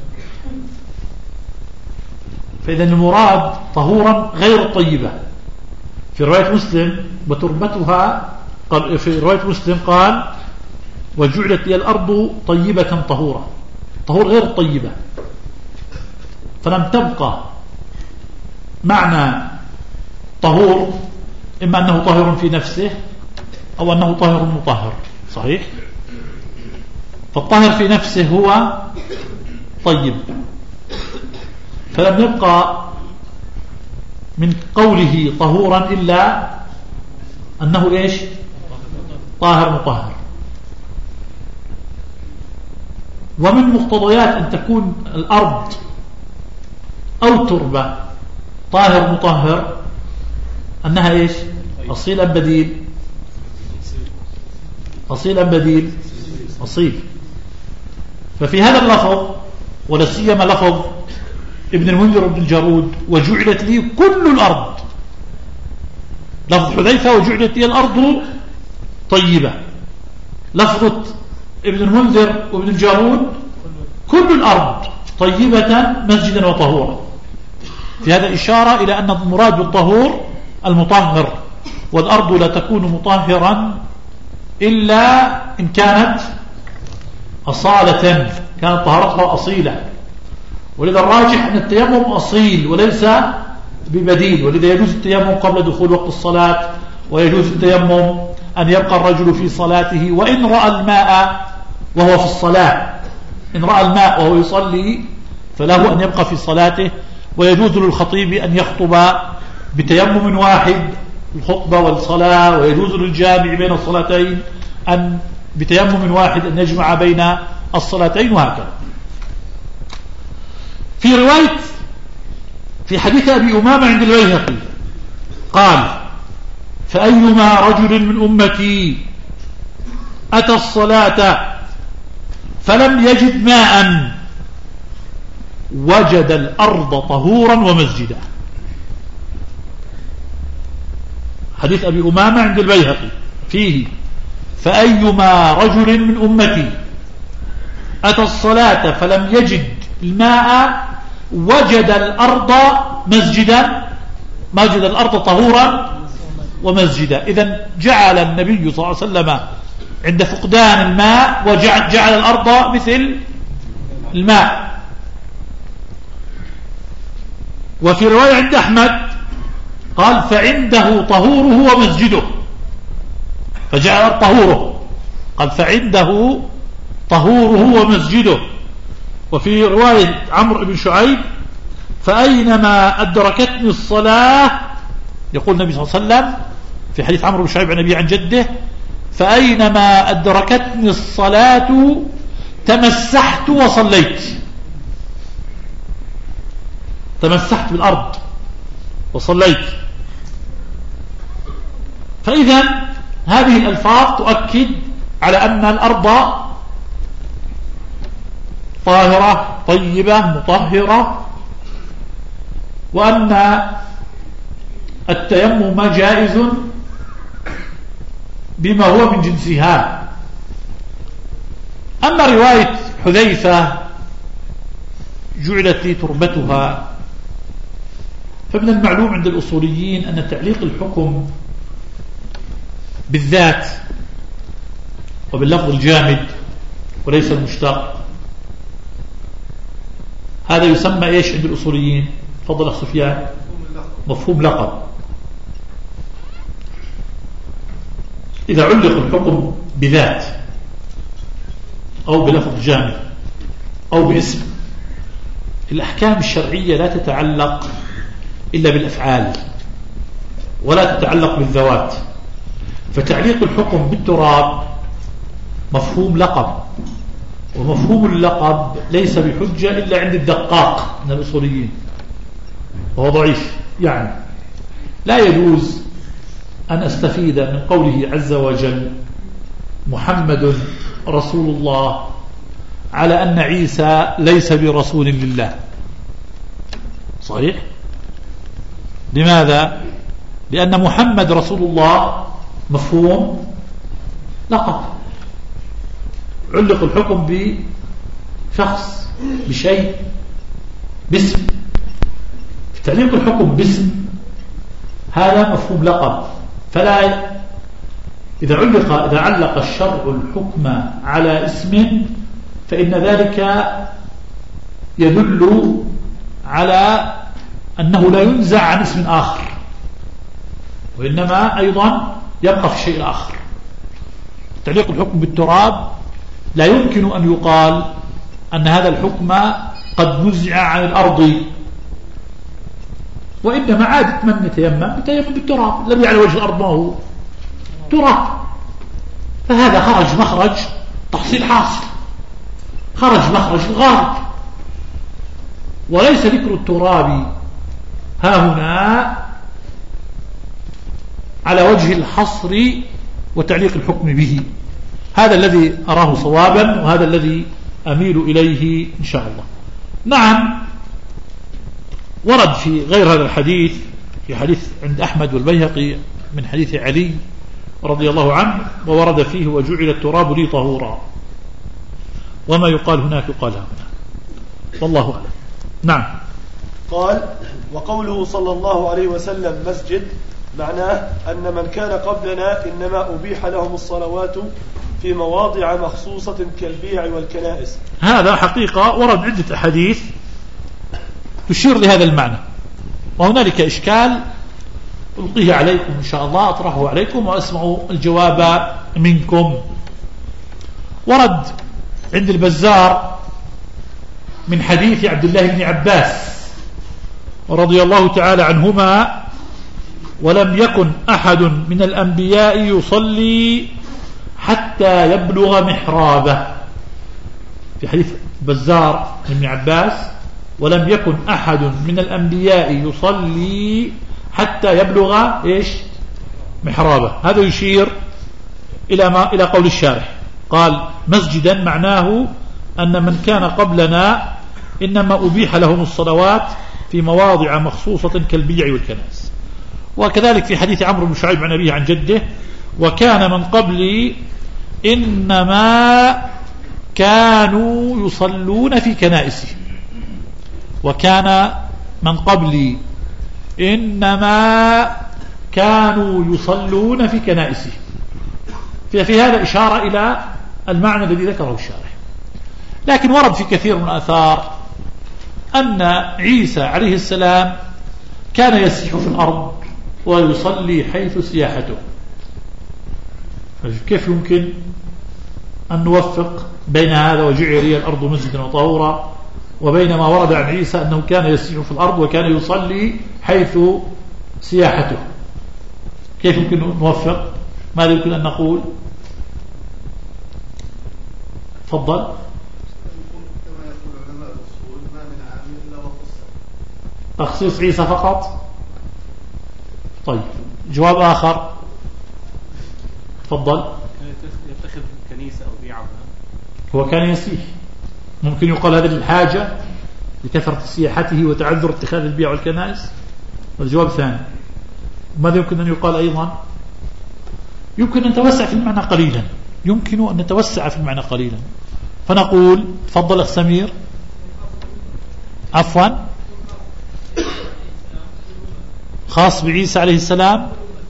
فإذا المراد طهورا غير الطيبة. في رواية مسلم وتربتها قال في رواية مسلم قال وجعلت لي الأرض طيبة طهورا. طهور غير الطيبة. فلم تبقى معنى طهور إما أنه طاهر في نفسه أو أنه طاهر مطهر. صحيح؟ فالطاهر في نفسه هو طيب. فلم يبقى من قوله طهورا إلا أنه إيش طاهر مطهر. ومن مقتضيات أن تكون الأرض أو تربة طاهر مطهر أنها إيش أصيل أم بديل؟ أصيل أم بديل؟ أصيل. ففي هذا اللفظ ولا سيما لفظ ابن المنذر بن الجارود وجعلت لي كل الأرض، لفظ حذيفة وجعلت لي الأرض طيبة، لفظة ابن المنذر وابن الجارود كل الأرض طيبة مسجدا وطهورا. في هذا إشارة إلى أن المراد بالطهور المطهر، والأرض لا تكون مطهرا إلا إن كانت أصالة، كانت طهارتها أصيلة. ولذا الراجح أن التيمم أصيل وليس ببديل، ولذا يجوز التيمم قبل دخول وقت الصلاة، ويجوز التيمم أن يبقى الرجل في صلاته وإن رأى الماء وهو في الصلاة. إن رأى الماء وهو يصلي فله أن يبقى في صلاته. ويجوز للخطيب أن يخطب بتيمم واحد الخطبة والصلاة، ويجوز للجامع بين الصلاتين أن بتيمم واحد أن يجمع بين الصلاتين، وهكذا. في رواية في حديث أبي أمامة عند البيهقي قال فأيما رجل من أمتي أتى الصلاة فلم يجد ماء وجد الأرض طهورا ومسجدا. حديث أبي أمامة عند البيهقي فيه فأيما رجل من أمتي أتى الصلاة فلم يجد الماء وجد الأرض مسجدا، وجد الأرض طهورا ومسجدا. إذن جعل النبي صلى الله عليه وسلم عند فقدان الماء وجعل جعل الأرض مثل الماء. وفي رواية عند أحمد قال فعنده طهوره ومسجده، فجعل طهوره قال فعنده طهوره ومسجده. وفي رواية عمرو بن شعيب فأينما أدركتني الصلاة، يقول النبي صلى الله عليه وسلم في حديث عمرو بن شعيب عن أبي عن جده فأينما أدركتني الصلاة تمسحت وصليت. تمسحت بالأرض وصليت. فإذا هذه الألفاظ تؤكد على أن الأرض طاهرة طيبة مطهرة، وأن التيمم جائز بما هو من جنسها. أما رواية حذيفة جعلت لي تربتها، فمن المعلوم عند الأصوليين أن تعليق الحكم بالذات وباللفظ الجامد وليس المشتق هذا يسمى إيش عند الأصوليين؟ تفضل أخ سفيان. مفهوم لقب. إذا علق الحكم بذات أو بلفظ جامد أو باسم، الأحكام الشرعية لا تتعلق إلا بالأفعال ولا تتعلق بالذوات. فتعليق الحكم بالتراب مفهوم لقب، ومفهوم اللقب ليس بحجة إلا عند الدقاق من الأصوليين، وهو ضعيف. يعني لا يجوز أن أستفيد من قوله عز وجل محمد رسول الله على أن عيسى ليس برسول لله. صحيح؟ لماذا؟ لأن محمد رسول الله مفهوم لقب، علق الحكم بشخص، بشيء، باسم. تعليق الحكم باسم هذا مفهوم لقب، فلا إذا علق إذا علق الشرع الحكم على اسم فإن ذلك يدل على أنه لا ينزع عن اسم آخر، وإنما أيضا يبقى في شيء آخر. تعليق الحكم بالتراب لا يمكن أن يقال أن هذا الحكم قد نزع عن الأرض، وإنما عادة من يتيمم يتيمم بالتراب الذي على وجه الأرض ما هو تراب، فهذا خرج مخرج تحصيل حاصل، خرج مخرج الغالب، وليس ذكر التراب ها هنا على وجه الحصر وتعليق الحكم به. هذا الذي أراه صوابا، وهذا الذي أميل إليه إن شاء الله. نعم، ورد في غير هذا الحديث، في حديث عند أحمد والبيهقي من حديث علي رضي الله عنه، وورد فيه وجعل التراب لي طهورا، وما يقال هناك يقال هنا، والله أعلم. نعم. قال: وقوله صلى الله عليه وسلم مسجد معناه أن من كان قبلنا إنما أبيح لهم الصلوات في مواضع مخصوصة كالبيع والكنائس. هذا حقيقة ورد عدة أحاديث تشير لهذا المعنى، وهنالك إشكال ألقيه عليكم إن شاء الله، أطرحه عليكم وأسمع الجواب منكم. ورد عند البزار من حديث عبد الله بن عباس رضي الله تعالى عنهما: ولم يكن أحد من الأنبياء يصلي حتى يبلغ محرابه. في حديث بزار بن عباس: ولم يكن أحد من الأنبياء يصلي حتى يبلغ إيش؟ محرابه. هذا يشير إلى ما إلى قول الشارح، قال مسجدا معناه أن من كان قبلنا إنما أبيح لهم الصلوات في مواضع مخصوصة كالبيع والكنائس. وكذلك في حديث عمرو بن شعيب عن أبيه عن جده: وكان من قبلي إنما كانوا يصلون في كنائسهم. وكان من قبلي إنما كانوا يصلون في كنائسهم. في هذا إشارة إلى المعنى الذي ذكره الشارح. لكن ورد في كثير من الآثار أن عيسى عليه السلام كان يسيح في الأرض ويصلي حيث سياحته. كيف يمكن أن نوفق بين هذا وجعل لي الأرض مسجدا وطهورا وبين ما ورد عن عيسى أنه كان يسيح في الأرض وكان يصلي حيث سياحته؟ كيف يمكن نوفق؟ ماذا يمكن أن نقول؟ تفضل. تخصيص عيسى فقط؟ طيب، جواب آخر. تفضل. يتخذ كنيسة أو بيعة. هو كان يسيح، ممكن يقال هذا للحاجة لكثرة سياحته وتعذر اتخاذ البيع والكنائس. والجواب ثاني. ماذا يمكن أن يقال أيضا؟ يمكن أن نتوسع في المعنى قليلا، يمكن أن نتوسع في المعنى قليلا فنقول: تفضل أخ سمير. عفوا، خاص بعيسى عليه السلام.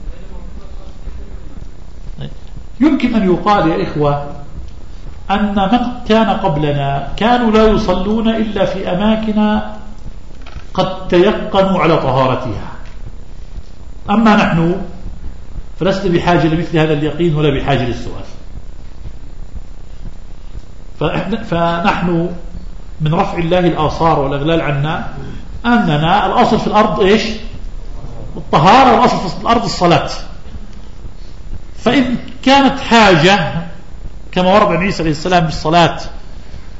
يمكن أن يقال يا إخوة أن من كان قبلنا كانوا لا يصلون إلا في أماكن قد تيقنوا على طهارتها، أما نحن فلسنا بحاجة لمثل هذا اليقين ولا بحاجة للسؤال. فنحن من رفع الله الآثار والأغلال عنا أننا الأصل في الأرض إيش؟ الطهارة، والأصل في الأرض الصلاة. فإن كانت حاجة كما ورد عن عيسى عليه السلام بالصلاة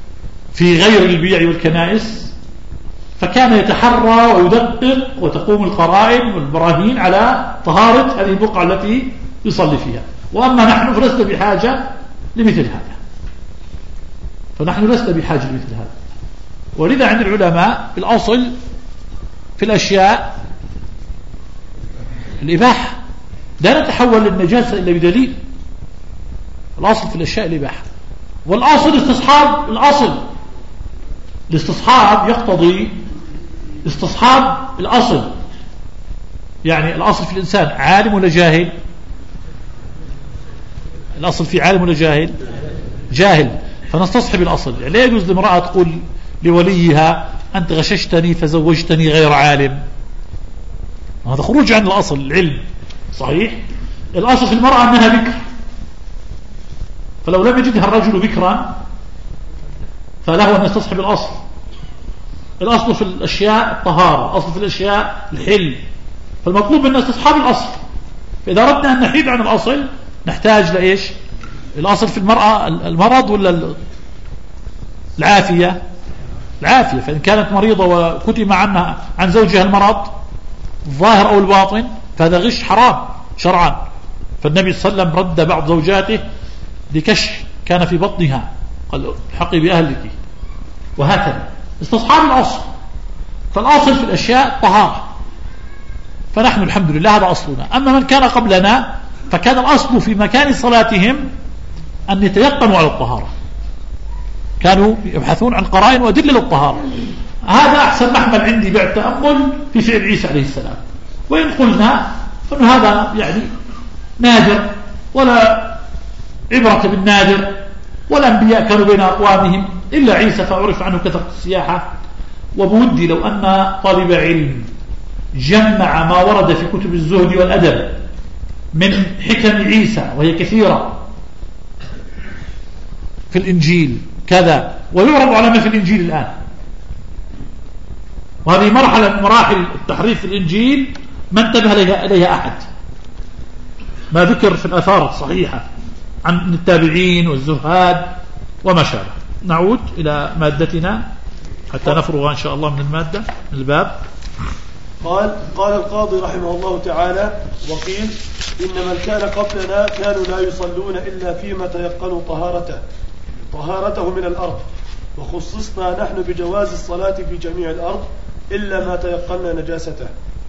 في غير البيع والكنائس، فكان يتحرى ويدقق وتقوم القرائن والبراهين على طهارة هذه البقعة التي يصلي فيها. وأما نحن فلسنا بحاجة لمثل هذا، فنحن لسنا بحاجة لمثل هذا. ولذا عند العلماء الأصل في الأشياء الإباحة، لا نتحول للنجاسة إلا بدليل. الأصل في الأشياء الإباحة، والأصل استصحاب. الأصل الاستصحاب يقتضي استصحاب الأصل. يعني الأصل في الإنسان عالم ولا جاهل؟ الأصل في عالم ولا جاهل؟ جاهل. فنستصحب الأصل. يعني لا يجوز لامرأة تقول لوليها أنت غششتني فزوجتني غير عالم، هذا خروج عن الأصل العلم. صحيح. الأصل في المرأة أنها بكر، فلو لم يجدها الرجل بكرا فله أن يستصحب الأصل. الأصل في الأشياء الطهارة، الأصل في الأشياء الحل، فالمطلوب منا استصحاب الأصل. فإذا أردنا أن نحيد عن الأصل نحتاج لإيش؟ الأصل في المرأة المرض ولا العافية؟ العافية. فإن كانت مريضة وكتم عنها عن زوجها المرض الظاهر أو الباطن فهذا غش حرام شرعا. فالنبي صلى الله عليه وسلم رد بعض زوجاته لكشف كان في بطنها، قال حقي بأهلك، وهكذا. استصحاب الأصل. فالأصل في الأشياء طهارة، فنحن الحمد لله هذا أصلنا. أما من كان قبلنا فكان الأصل في مكان صلاتهم أن يتيقنوا على الطهارة، كانوا يبحثون عن قرائن وأدلة للطهارة. هذا أحسن محمل عندي بعد تأمل في فعل عيسى عليه السلام. وإن قلنا فإن هذا يعني نادر ولا عبرة بالنادر، والأنبياء كانوا بين أقوامهم إلا عيسى فعرف عنه كثرة السياحة. وبودي لو أن طالب علم جمع ما ورد في كتب الزهد والأدب من حكم عيسى وهي كثيرة في الإنجيل كذا، ويعرض على ما في الإنجيل الآن، وهذه مرحلة من مراحل التحريف في الإنجيل ما انتبه إليها أحد، ما ذكر في الآثار الصحيحة عن التابعين والزهاد وما شابه. نعود إلى مادتنا حتى نفرغ إن شاء الله من المادة من الباب. قال قال القاضي رحمه الله تعالى: وقيل إن من كان قبلنا كانوا لا يصلون إلا فيما تيقنوا طهارته طهارته من الأرض، وخصصنا نحن بجواز الصلاة في جميع الأرض إلا ما تيقنا نجاسته.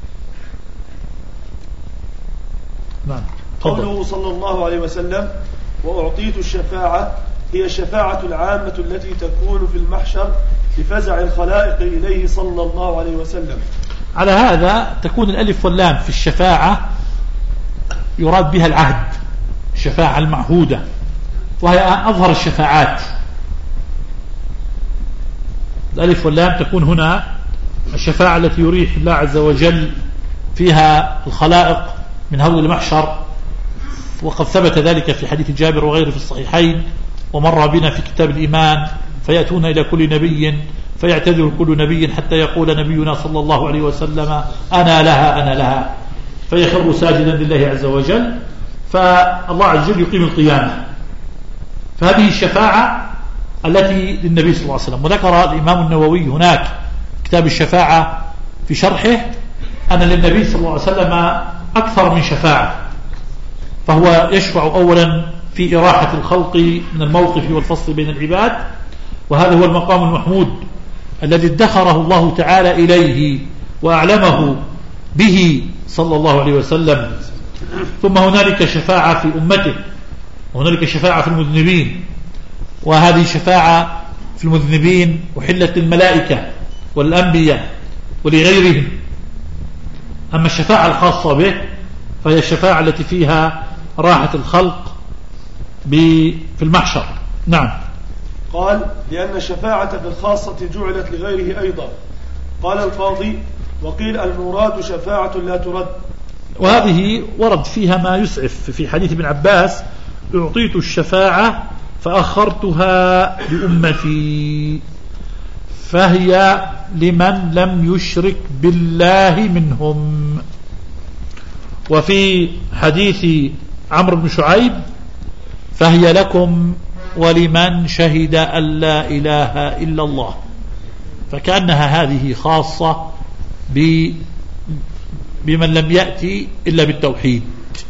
نعم. قوله صلى الله عليه وسلم: وأعطيت الشفاعة، هي الشفاعة العامة التي تكون في المحشر لفزع الخلائق إليه صلى الله عليه وسلم. على هذا تكون الألف واللام في الشفاعة يراد بها العهد، الشفاعة المعهودة، وهي أظهر الشفاعات. الألف واللام تكون هنا الشفاعة التي يريح الله عز وجل فيها الخلائق من هول المحشر، وقد ثبت ذلك في حديث جابر وغيره في الصحيحين، ومر بنا في كتاب الإيمان: فيأتون إلى كل نبي فيعتذر كل نبي حتى يقول نبينا صلى الله عليه وسلم: أنا لها أنا لها، فيخر ساجدا لله عز وجل، فالله عز وجل يقيم القيامة. فهذه الشفاعة التي للنبي صلى الله عليه وسلم. وذكر الإمام النووي هناك كتاب الشفاعة في شرحه أن للنبي صلى الله عليه وسلم أكثر من شفاعة، فهو يشفع أولا في إراحة الخلق من الموقف والفصل بين العباد، وهذا هو المقام المحمود الذي ادخره الله تعالى إليه وأعلمه به صلى الله عليه وسلم. ثم هنالك شفاعة في أمته، وهنالك شفاعة في المذنبين، وهذه شفاعة في المذنبين أحلت للملائكة والأنبياء ولغيرهم. أما الشفاعة الخاصة به فهي الشفاعة التي فيها راحة الخلق في المحشر. نعم. قال: لأن الشفاعة بالخاصة جعلت لغيره أيضا. قال القاضي: وقيل المراد شفاعة لا ترد. وهذه ورد فيها ما يسعف في حديث ابن عباس: أعطيت الشفاعة فأخرتها لأمتي، فهي لمن لم يشرك بالله منهم. وفي حديث عمرو بن شعيب: فهي لكم ولمن شهد أن لا إله إلا الله، فكأنها هذه خاصة بمن لم يأتي إلا بالتوحيد.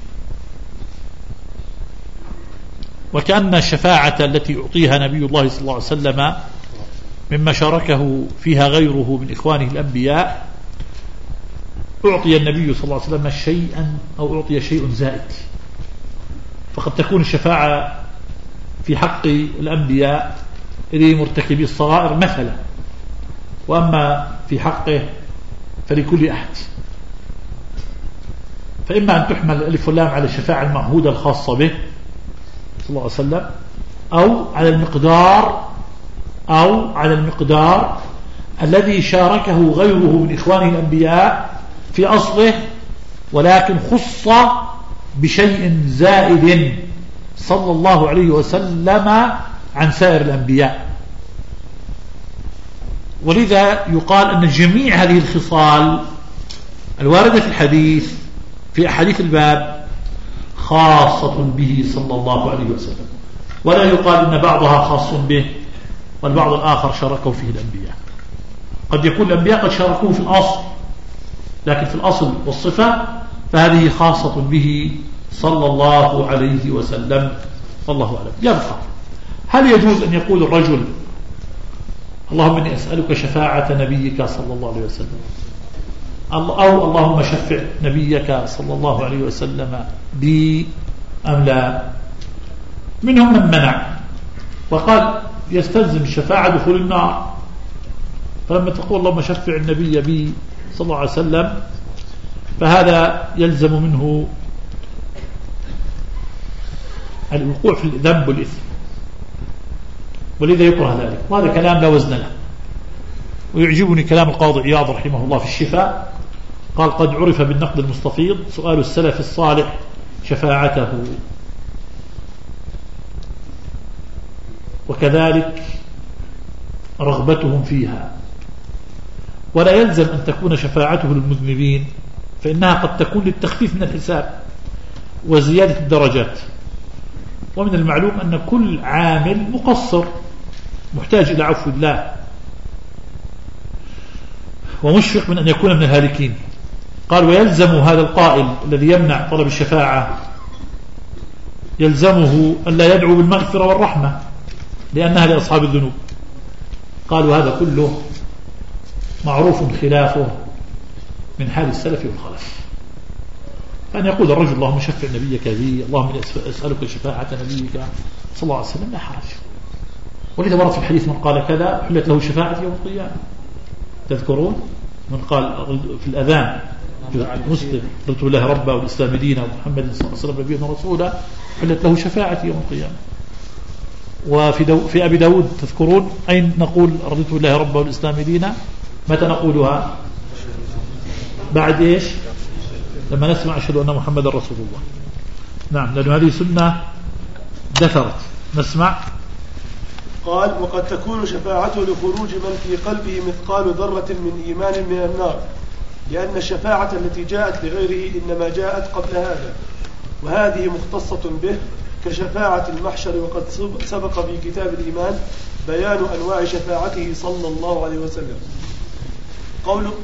وكأن الشفاعة التي يعطيها نبي الله صلى الله عليه وسلم مما شاركه فيها غيره من إخوانه الأنبياء، أعطي النبي صلى الله عليه وسلم شيئا أو أعطي شيء زائد، فقد تكون الشفاعة في حق الأنبياء لمرتكبي الصغائر مثلا، وأما في حقه فلكل أحد. فإما أن تحمل الألف واللام على الشفاعة المعهودة الخاصة به صلى الله عليه وسلم، أو على المقدار أو على المقدار الذي شاركه غيره من إخوانه الأنبياء في أصله، ولكن خص بشيء زائد صلى الله عليه وسلم عن سائر الأنبياء. ولذا يقال أن جميع هذه الخصال الواردة في الحديث في أحاديث الباب خاصة به صلى الله عليه وسلم، ولا يقال أن بعضها خاص به والبعض الآخر شاركوا فيه الأنبياء. قد يكون الأنبياء قد شاركوه في الأصل، لكن في الأصل والصفة فهذه خاصة به صلى الله عليه وسلم، والله أعلم. يبقى هل يجوز أن يقول الرجل اللهم إني أسألك شفاعة نبيك صلى الله عليه وسلم، أو اللهم شفع نبيك صلى الله عليه وسلم بي أم لا؟ منهم من منع وقال يستلزم الشفاعة دخول النار، فلما تقول اللهم شفع النبي بي صلى الله عليه وسلم فهذا يلزم منه الوقوع في الذنب والإثم، ولذا يكره ذلك. وهذا كلام لا وزن له. ويعجبني كلام القاضي عياض رحمه الله في الشفاء، قال قد عرف بالنقد المستفيض سؤال السلف الصالح شفاعته، وكذلك رغبتهم فيها، ولا يلزم أن تكون شفاعته للمذنبين، فإنها قد تكون للتخفيف من الحساب وزيادة الدرجات. ومن المعلوم أن كل عامل مقصر محتاج إلى عفو الله ومشفق من أن يكون من الهالكين. قال ويلزم هذا القائل الذي يمنع طلب الشفاعة يلزمه أن لا يدعو بالمغفرة والرحمة لأنها لأصحاب الذنوب. قالوا هذا كله معروف خلافه من حال السلف والخلف. فأن يقول الرجل اللهم شفع نبيك بي، اللهم أسألك شفاعة نبيك صلى الله عليه وسلم، لا حرج. ولذا ورد في الحديث من قال كذا حلت له شفاعة يوم القيامة. تذكرون من قال في الأذان مسلم قلت بالله ربا والإسلام دينا ومحمد صلى الله عليه وسلم نبينا ورسولا حلت له شفاعة يوم القيامة. وفي دو في أبي داود تذكرون أين نقول رضيت بالله ربا والإسلام دينا؟ متى نقولها؟ بعد إيش؟ لما نسمع أشهد أن محمد رسول الله. نعم، لأن هذه سنة دثرت. نسمع. قال وقد تكون شفاعته لخروج من في قلبه مثقال ذرة من إيمان من النار، لأن الشفاعة التي جاءت لغيره إنما جاءت قبل هذا، وهذه مختصة به كشفاعة المحشر. وقد سبق في كتاب الإيمان بيان أنواع شفاعته صلى الله عليه وسلم. قوله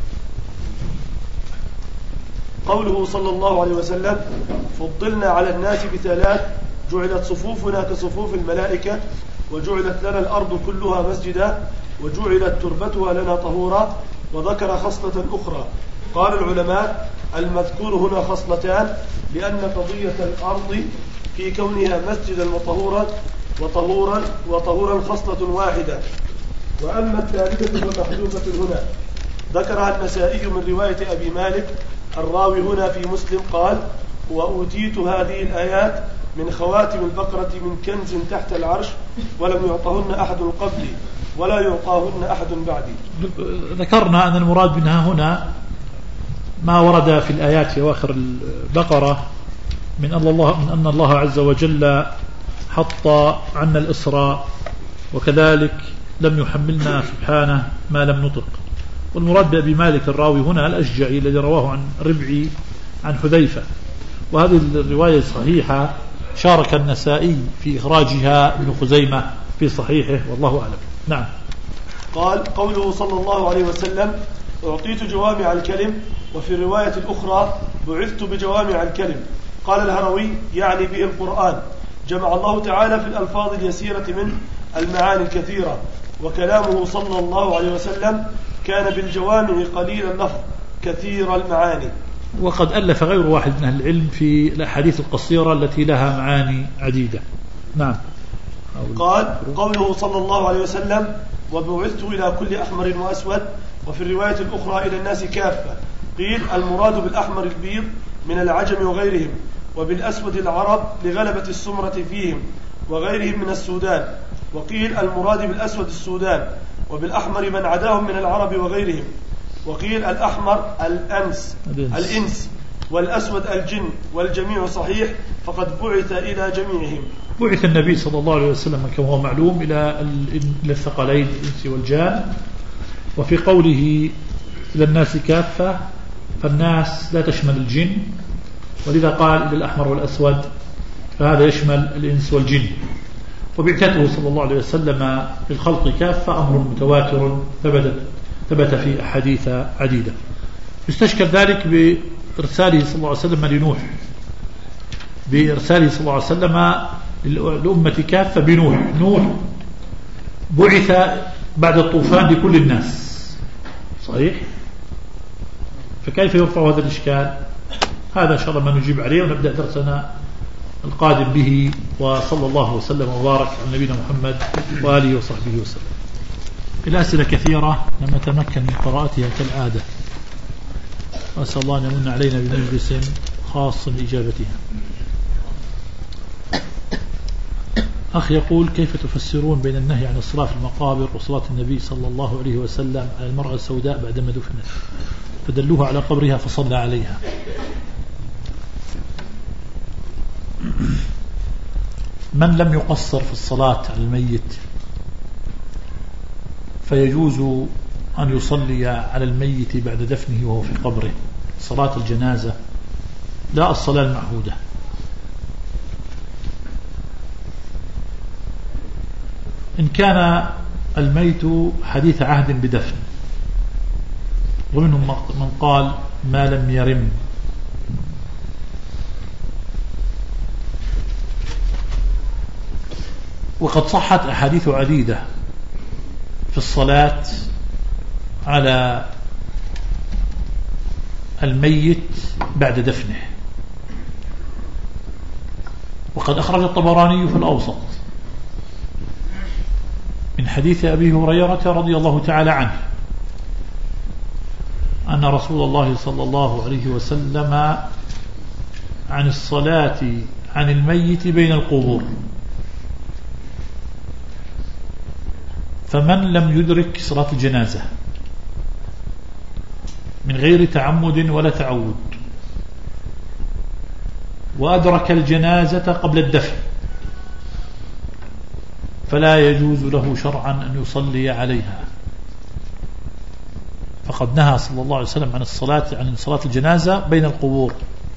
قوله صلى الله عليه وسلم فضلنا على الناس بثلاث جعلت صفوفنا كصفوف الملائكة، وجعلت لنا الأرض كلها مسجدا، وجعلت تربتها لنا طهورا. وذكر خصلة أخرى. قال العلماء المذكور هنا خصلتان، لأن قضية الأرض في كونها مسجدا وطهورا وطهورا وطهورا خصلة واحدة، وأما الثالثة فمحذوفة هنا. ذكرها النسائي من رواية أبي مالك الراوي هنا في مسلم قال وأوتيت هذه الآيات من خواتم البقرة من كنز تحت العرش ولم يعطهن أحد قبلي ولا يعطاهن أحد بعدي. ذكرنا أن المراد منها هنا ما ورد في الآيات في أواخر البقرة من أن الله, من أن الله عز وجل حط عنا الإسراء، وكذلك لم يحملنا سبحانه ما لم نطق. والمراد بأبي مالك الراوي هنا الأشجعي الذي رواه عن ربعي عن حذيفة، وهذه الرواية صحيحة شارك النسائي في إخراجها ابن خزيمة في صحيحه والله أعلم. نعم. قال قوله صلى الله عليه وسلم أعطيت جوامع الكلم، وفي الرواية الأخرى بعثت بجوامع الكلم. قال الهروي يعني به القرآن، جمع الله تعالى في الألفاظ اليسيرة من المعاني الكثيرة، وكلامه صلى الله عليه وسلم كان بالجوامع قليل اللفظ كثير المعاني. وقد ألف غير واحد من أهل العلم في الأحاديث القصيرة التي لها معاني عديدة. نعم. قال قوله صلى الله عليه وسلم وبعثت إلى كل أحمر وأسود، وفي الرواية الأخرى إلى الناس كافة. قيل المراد بالأحمر البيض من العجم وغيرهم، وبالأسود العرب لغلبة السمرة فيهم وغيرهم من السودان. وقيل المراد بالأسود السودان، وبالأحمر من عداهم من العرب وغيرهم. وقيل الأحمر الأنس الإنس والأسود الجن، والجميع صحيح، فقد بعث إلى جميعهم. بعث النبي صلى الله عليه وسلم كما هو معلوم إلى الثقلين الإنس والجان. وفي قوله إلى الناس كافة فالناس لا تشمل الجن، ولذا قال إلى الأحمر والأسود، فهذا يشمل الإنس والجن. وبعثته صلى الله عليه وسلم للخلق كافة أمر متواتر ثبت ثبت في أحاديث عديدة. يستشكل ذلك بإرساله صلى الله عليه وسلم لنوح، بإرساله صلى الله عليه وسلم للأمة كافة بنوح. نوح بعث بعد الطوفان لكل الناس، صحيح؟ فكيف يرفع هذا الإشكال؟ هذا إن شاء الله ما نجيب عليه، ونبدأ درسنا القادم به. وصلى الله وسلم وبارك على نبينا محمد وآله وصحبه وسلم. الأسئلة كثيرة لم نتمكن من قراءتها كالعادة، وأسأل الله أن يمن علينا بمجلس خاص لإجابتها. أخ يقول كيف تفسرون بين النهي عن الصلاة في المقابر وصلاة النبي صلى الله عليه وسلم على المرأة السوداء بعدما دفنت فدلوها على قبرها فصلى عليها؟ من لم يقصر في الصلاة على الميت فيجوز أن يصلي على الميت بعد دفنه وهو في قبره صلاة الجنازة، لا الصلاة المعهودة. إن كان الميت حديث عهد بدفن، ومنهم من قال ما لم يرم، وقد صحت أحاديث عديدة في الصلاة على الميت بعد دفنه. وقد أخرج الطبراني في الأوسط من حديث أبي هريرة رضي الله تعالى عنه أن رسول الله صلى الله عليه وسلم عن الصلاة عن الميت بين القبور، فمن لم يدرك صلاة الجنازة من غير تعمد ولا تعود وأدرك الجنازة قبل الدفن فلا يجوز له شرعا أن يصلي عليها، فقد نهى صلى الله عليه وسلم عن الصلاة عن صلاة الجنازة بين القبور،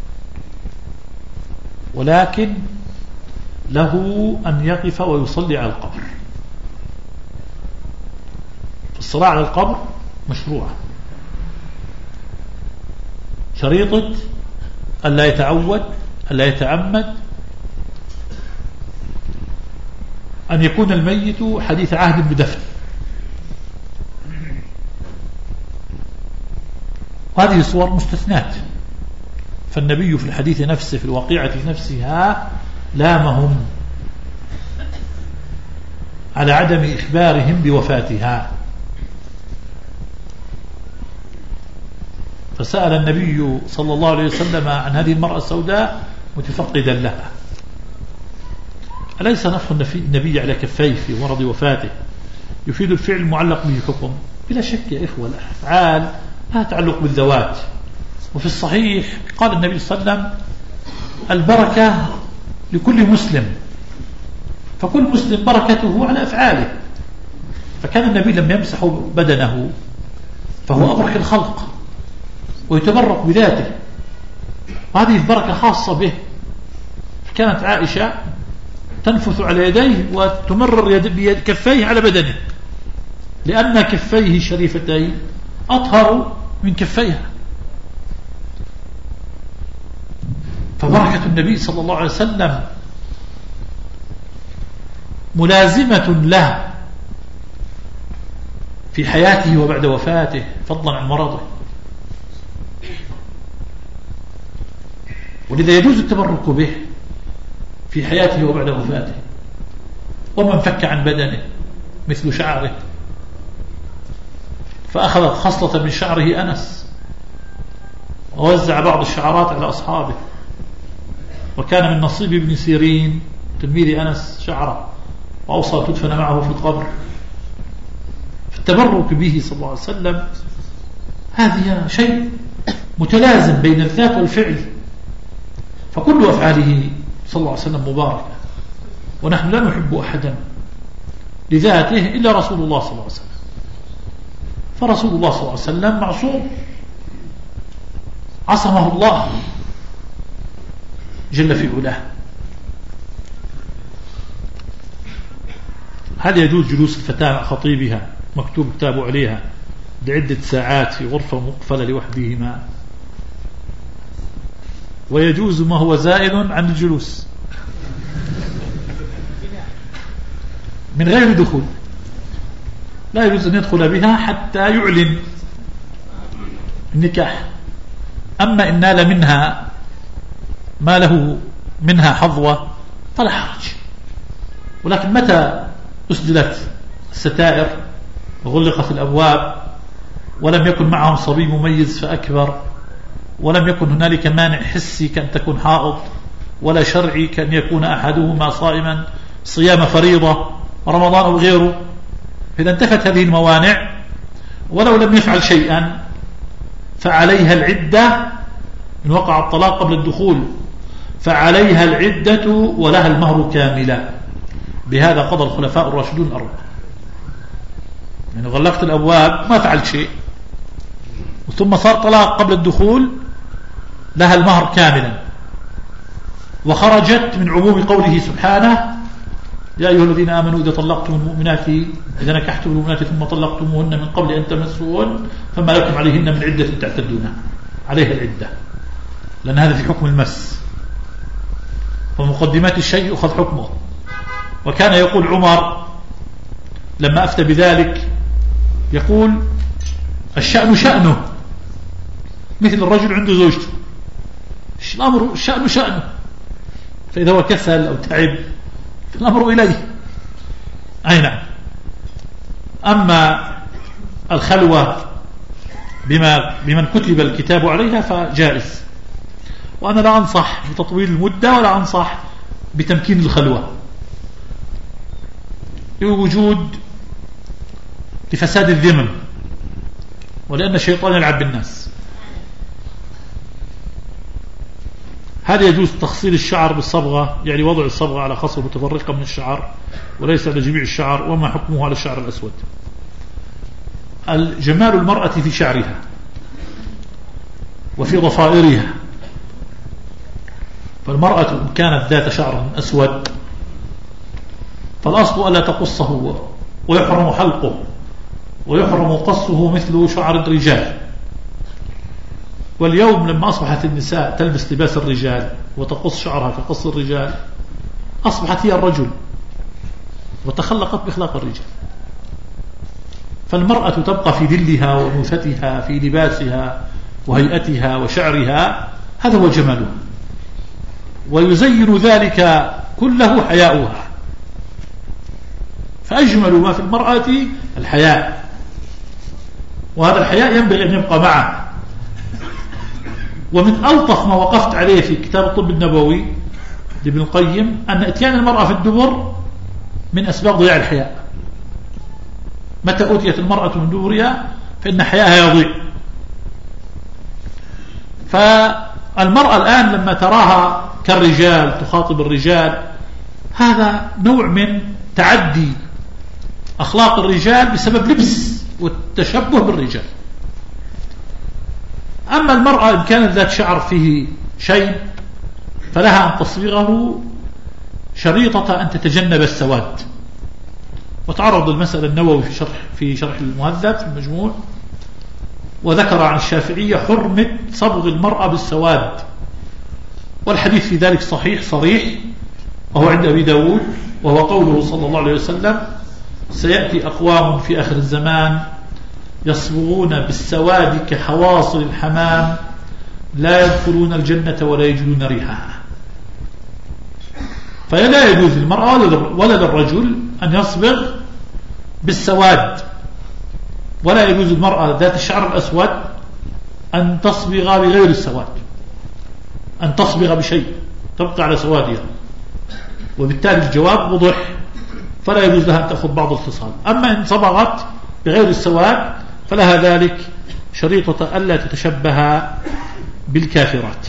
ولكن له أن يقف ويصلي على القبر. الصلاة على القبر مشروعة، شريطة ألا يتعود ألا يتعمد، أن يكون الميت حديث عهد بدفن. وهذه الصور مستثنات، فالنبي في الحديث نفسه في الواقعة نفسها لامهم على عدم إخبارهم بوفاتها، فسأل النبي صلى الله عليه وسلم عن هذه المرأة السوداء متفقدا لها. أليس نفخ النبي على كفيه في مرض وفاته يفيد الفعل المعلق به حكم؟ بلا شك يا إخوة الأفعال لا تعلق بالذوات. وفي الصحيح قال النبي صلى الله عليه وسلم البركة لكل مسلم، فكل مسلم بركته على أفعاله، فكان النبي لما يمسح بدنه فهو أبرك الخلق ويتبرك بذاته، وهذه البركة خاصة به. كانت عائشة تنفث على يديه وتمرر يد بيد كفيه على بدنه، لأن كفيه الشريفتين أطهر من كفيها. فبركة النبي صلى الله عليه وسلم ملازمة له في حياته وبعد وفاته، فضلا عن مرضه. ولذا يجوز التبرك به في حياته وبعد وفاته. ومن فك عن بدنه مثل شعره فأخذت خصلة من شعره أنس ووزع بعض الشعرات على أصحابه، وكان من نصيب ابن سيرين تلميذ أنس شعره، وأوصى تدفن معه في القبر. فالتبرك به صلى الله عليه وسلم هذا شيء متلازم بين الذات والفعل، فكل أفعاله صلى الله عليه وسلم مباركة، ونحن لا نحب أحدا لذاته إلا رسول الله صلى الله عليه وسلم. فرسول الله صلى الله عليه وسلم معصوم، عصمه الله جل في علاه. هل يجوز جلوس الفتاة مع خطيبها مكتوب كتابه عليها لعدة ساعات في غرفة مقفلة لوحدهما؟ ويجوز ما هو زائد عن الجلوس من غير دخول، لا يجوز أن يدخل بها حتى يعلن النكاح. أما إن نال منها ما له منها حظوة فلا حرج، ولكن متى أسدلت الستائر وغلقت الأبواب ولم يكن معهم صبي مميز فأكبر، ولم يكن هنالك مانع حسي كأن تكون حائض، ولا شرعي كأن يكون أحدهما صائما صيام فريضة رمضان أو غيره، فإذا انتفت هذه الموانع ولو لم يفعل شيئا فعليها العدة. إن وقع الطلاق قبل الدخول فعليها العدة ولها المهر كاملا. بهذا قضى الخلفاء الراشدون الأربعة. يعني غلقت الأبواب ما فعلت شيء ثم صار طلاق قبل الدخول، لها المهر كاملا، وخرجت من عموم قوله سبحانه: يا أيها الذين آمنوا إذا طلقتم المؤمنات إذا نكحتم المؤمنات ثم طلقتموهن من قبل أن تمسوهن فما لكم عليهن من عدة تعتدونها. عليها العدة، لأن هذا في حكم المس، ومقدمات الشيء يأخذ حكمه. وكان يقول عمر لما أفتى بذلك يقول: الشأن شأنه، مثل الرجل عنده زوجته، الأمر الشأن شأنه، فإذا هو كسل أو تعب الأمر إليه. أي نعم. أما الخلوة بما بمن كتب الكتاب عليها فجائز، وأنا لا أنصح بتطويل المدة ولا أنصح بتمكين الخلوة لوجود لفساد الذمم، ولأن الشيطان يلعب بالناس. هل يجوز تخصيل الشعر بالصبغة، يعني وضع الصبغة على خصر متفرقة من الشعر وليس على جميع الشعر؟ وما حكمه على الشعر الأسود؟ الجمال المرأة في شعرها وفي ضفائرها، فالمرأة إن كانت ذات شعر أسود فالأصل ألا تقصه، ويحرم حلقه ويحرم قصه مثل شعر الرجال. واليوم لما أصبحت النساء تلبس لباس الرجال وتقص شعرها كقص الرجال، أصبحت هي الرجل وتخلقت بأخلاق الرجال. فالمرأة تبقى في ذلها وأنوثتها في لباسها وهيئتها وشعرها، هذا هو جمالها، ويزين ذلك كله حياؤها. فأجمل ما في المرأة الحياء، وهذا الحياء ينبغي أن يبقى معه. ومن ألطف ما وقفت عليه في كتاب الطب النبوي لابن القيم أن اتيان المرأة في الدبر من أسباب ضياع الحياء. متى أتيت المرأة من دبرها فإن حياءها يضيع. فالمرأة الآن لما تراها كالرجال تخاطب الرجال، هذا نوع من تعدي أخلاق الرجال بسبب لبس والتشبه بالرجال. أما المرأة إن كانت ذات شعر فيه شيء فلها أن تصبغه شريطة أن تتجنب السواد. وتعرض المسألة النووي في شرح في شرح المهذب في المجموع، وذكر عن الشافعية حرمة صبغ المرأة بالسواد، والحديث في ذلك صحيح صريح، وهو عند أبي داود، وهو قوله صلى الله عليه وسلم: سيأتي أقوام في آخر الزمان يصبغون بالسواد كحواصل الحمام لا يدخلون الجنة ولا يجدون ريحها. فلا يجوز للمرأة ولا للرجل أن يصبغ بالسواد، ولا يجوز المرأة ذات الشعر الأسود أن تصبغ بغير السواد، أن تصبغ بشيء تبقى على سوادها، وبالتالي الجواب وضح، فلا يجوز لها أن تأخذ بعض الخصال. أما إن صبغت بغير السواد فلها ذلك شريطة ألا تتشبه بالكافرات.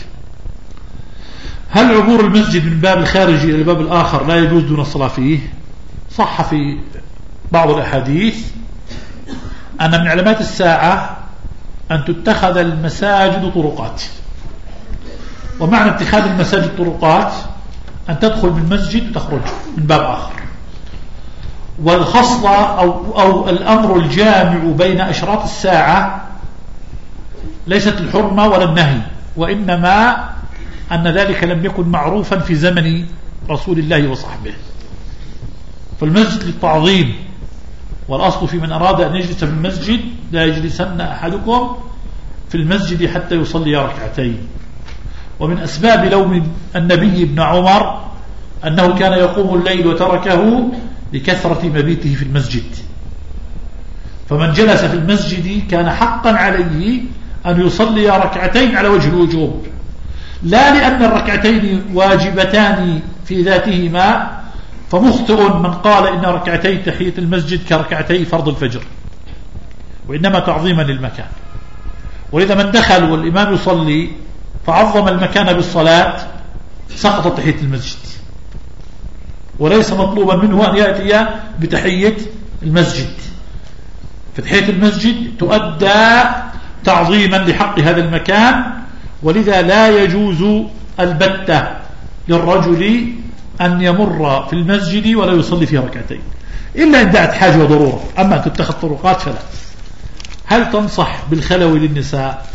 هل عبور المسجد من باب الخارجي إلى الباب الآخر لا يجوز دون الصلاة فيه؟ صح في بعض الأحاديث أن من علامات الساعة أن تتخذ المساجد طرقات، ومعنى اتخاذ المساجد طرقات أن تدخل من مسجد وتخرج من باب آخر. والخصلة أو, أو الأمر الجامع بين أشراط الساعة ليست الحرمة ولا النهي، وإنما أن ذلك لم يكن معروفا في زمن رسول الله وصحبه. فالمسجد للتعظيم، والأصل في من أراد أن يجلس في المسجد لا يجلسن أحدكم في المسجد حتى يصلي ركعتين. ومن أسباب لوم النبي ابن عمر أنه كان يقوم الليل وتركه لكثرة مبيته في المسجد. فمن جلس في المسجد كان حقا عليه أن يصلي ركعتين على وجه الوجوب، لا لأن الركعتين واجبتان في ذاتهما، فمخطئ من قال إن ركعتي تحية المسجد كركعتي فرض الفجر، وإنما تعظيما للمكان. ولذا من دخل والإمام يصلي فعظم المكان بالصلاة سقطت تحية المسجد، وليس مطلوبا منه أن يأتي بتحية المسجد. فتحية المسجد تؤدى تعظيما لحق هذا المكان، ولذا لا يجوز البتة للرجل أن يمر في المسجد ولا يصلي فيه ركعتين إلا إن دعت حاجة وضرورة. أما تتخذ طرقات فلا. هل تنصح بالخلو للنساء؟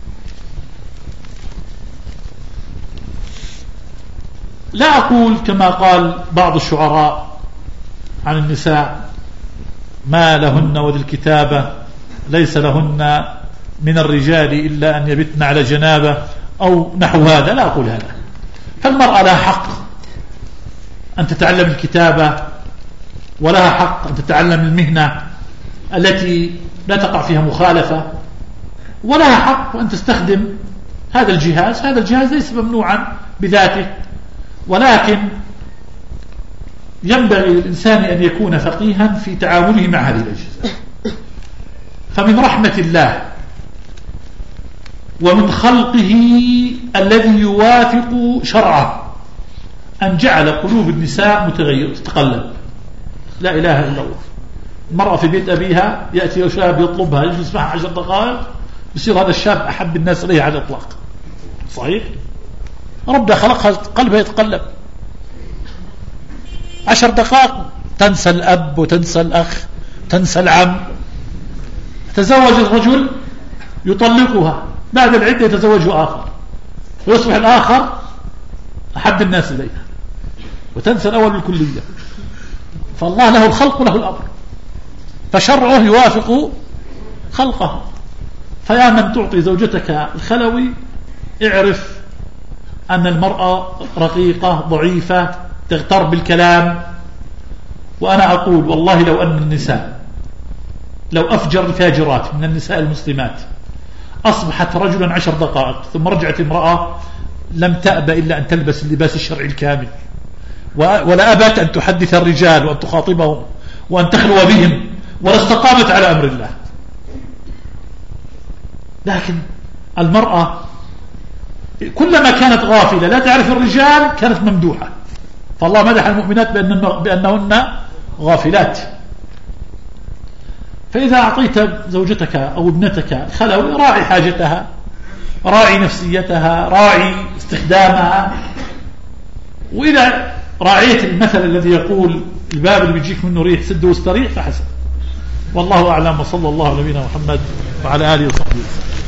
لا أقول كما قال بعض الشعراء عن النساء: ما لهن وذي الكتابة ليس لهن من الرجال إلا أن يبتن على جنابه، أو نحو هذا. لا أقول هذا. فالمرأة لها حق أن تتعلم الكتابة، ولها حق أن تتعلم المهنة التي لا تقع فيها مخالفة، ولها حق أن تستخدم هذا الجهاز. هذا الجهاز ليس ممنوعا بذاته، ولكن ينبغي للإنسان أن يكون فقيها في تعامله مع هذه الأجهزة. فمن رحمة الله ومن خلقه الذي يوافق شرعه أن جعل قلوب النساء متغيرة تتقلب. لا إله إلا الله. المرأة في بيت أبيها يأتي شاب يطلبها يجلس معها عشر دقائق، يصير هذا الشاب أحب الناس إليه على الإطلاق. صحيح؟ ربنا خلقها قلبها يتقلب. عشر دقائق تنسى الأب وتنسى الأخ تنسى العم. تزوج الرجل يطلقها، بعد العدة يتزوجه آخر، ويصبح الآخر أحب الناس إليها، وتنسى الأول بالكلية. فالله له الخلق وله الأمر، فشرعه يوافق خلقه. فيا من تعطي زوجتك الخلوي اعرف أن المرأة رقيقة ضعيفة تغتر بالكلام. وأنا أقول والله لو أن النساء، لو أفجر الفاجرات من النساء المسلمات أصبحت رجلا عشر دقائق ثم رجعت امرأة، لم تأبى إلا أن تلبس اللباس الشرعي الكامل، ولا أبت أن تحدث الرجال وأن تخاطبهم وأن تخلو بهم، ولا استقامت على أمر الله. لكن المرأة كلما كانت غافلة لا تعرف الرجال كانت ممدوحة. فالله مدح المؤمنات بأنهن غافلات. فإذا أعطيت زوجتك أو ابنتك خلوي راعي حاجتها، راعي نفسيتها، راعي استخدامها، وإذا راعيت المثل الذي يقول الباب اللي بيجيك منه ريح سد واستريح فحسن. والله أعلم، وصلى الله على نبينا محمد وعلى آله وصحبه وسلم.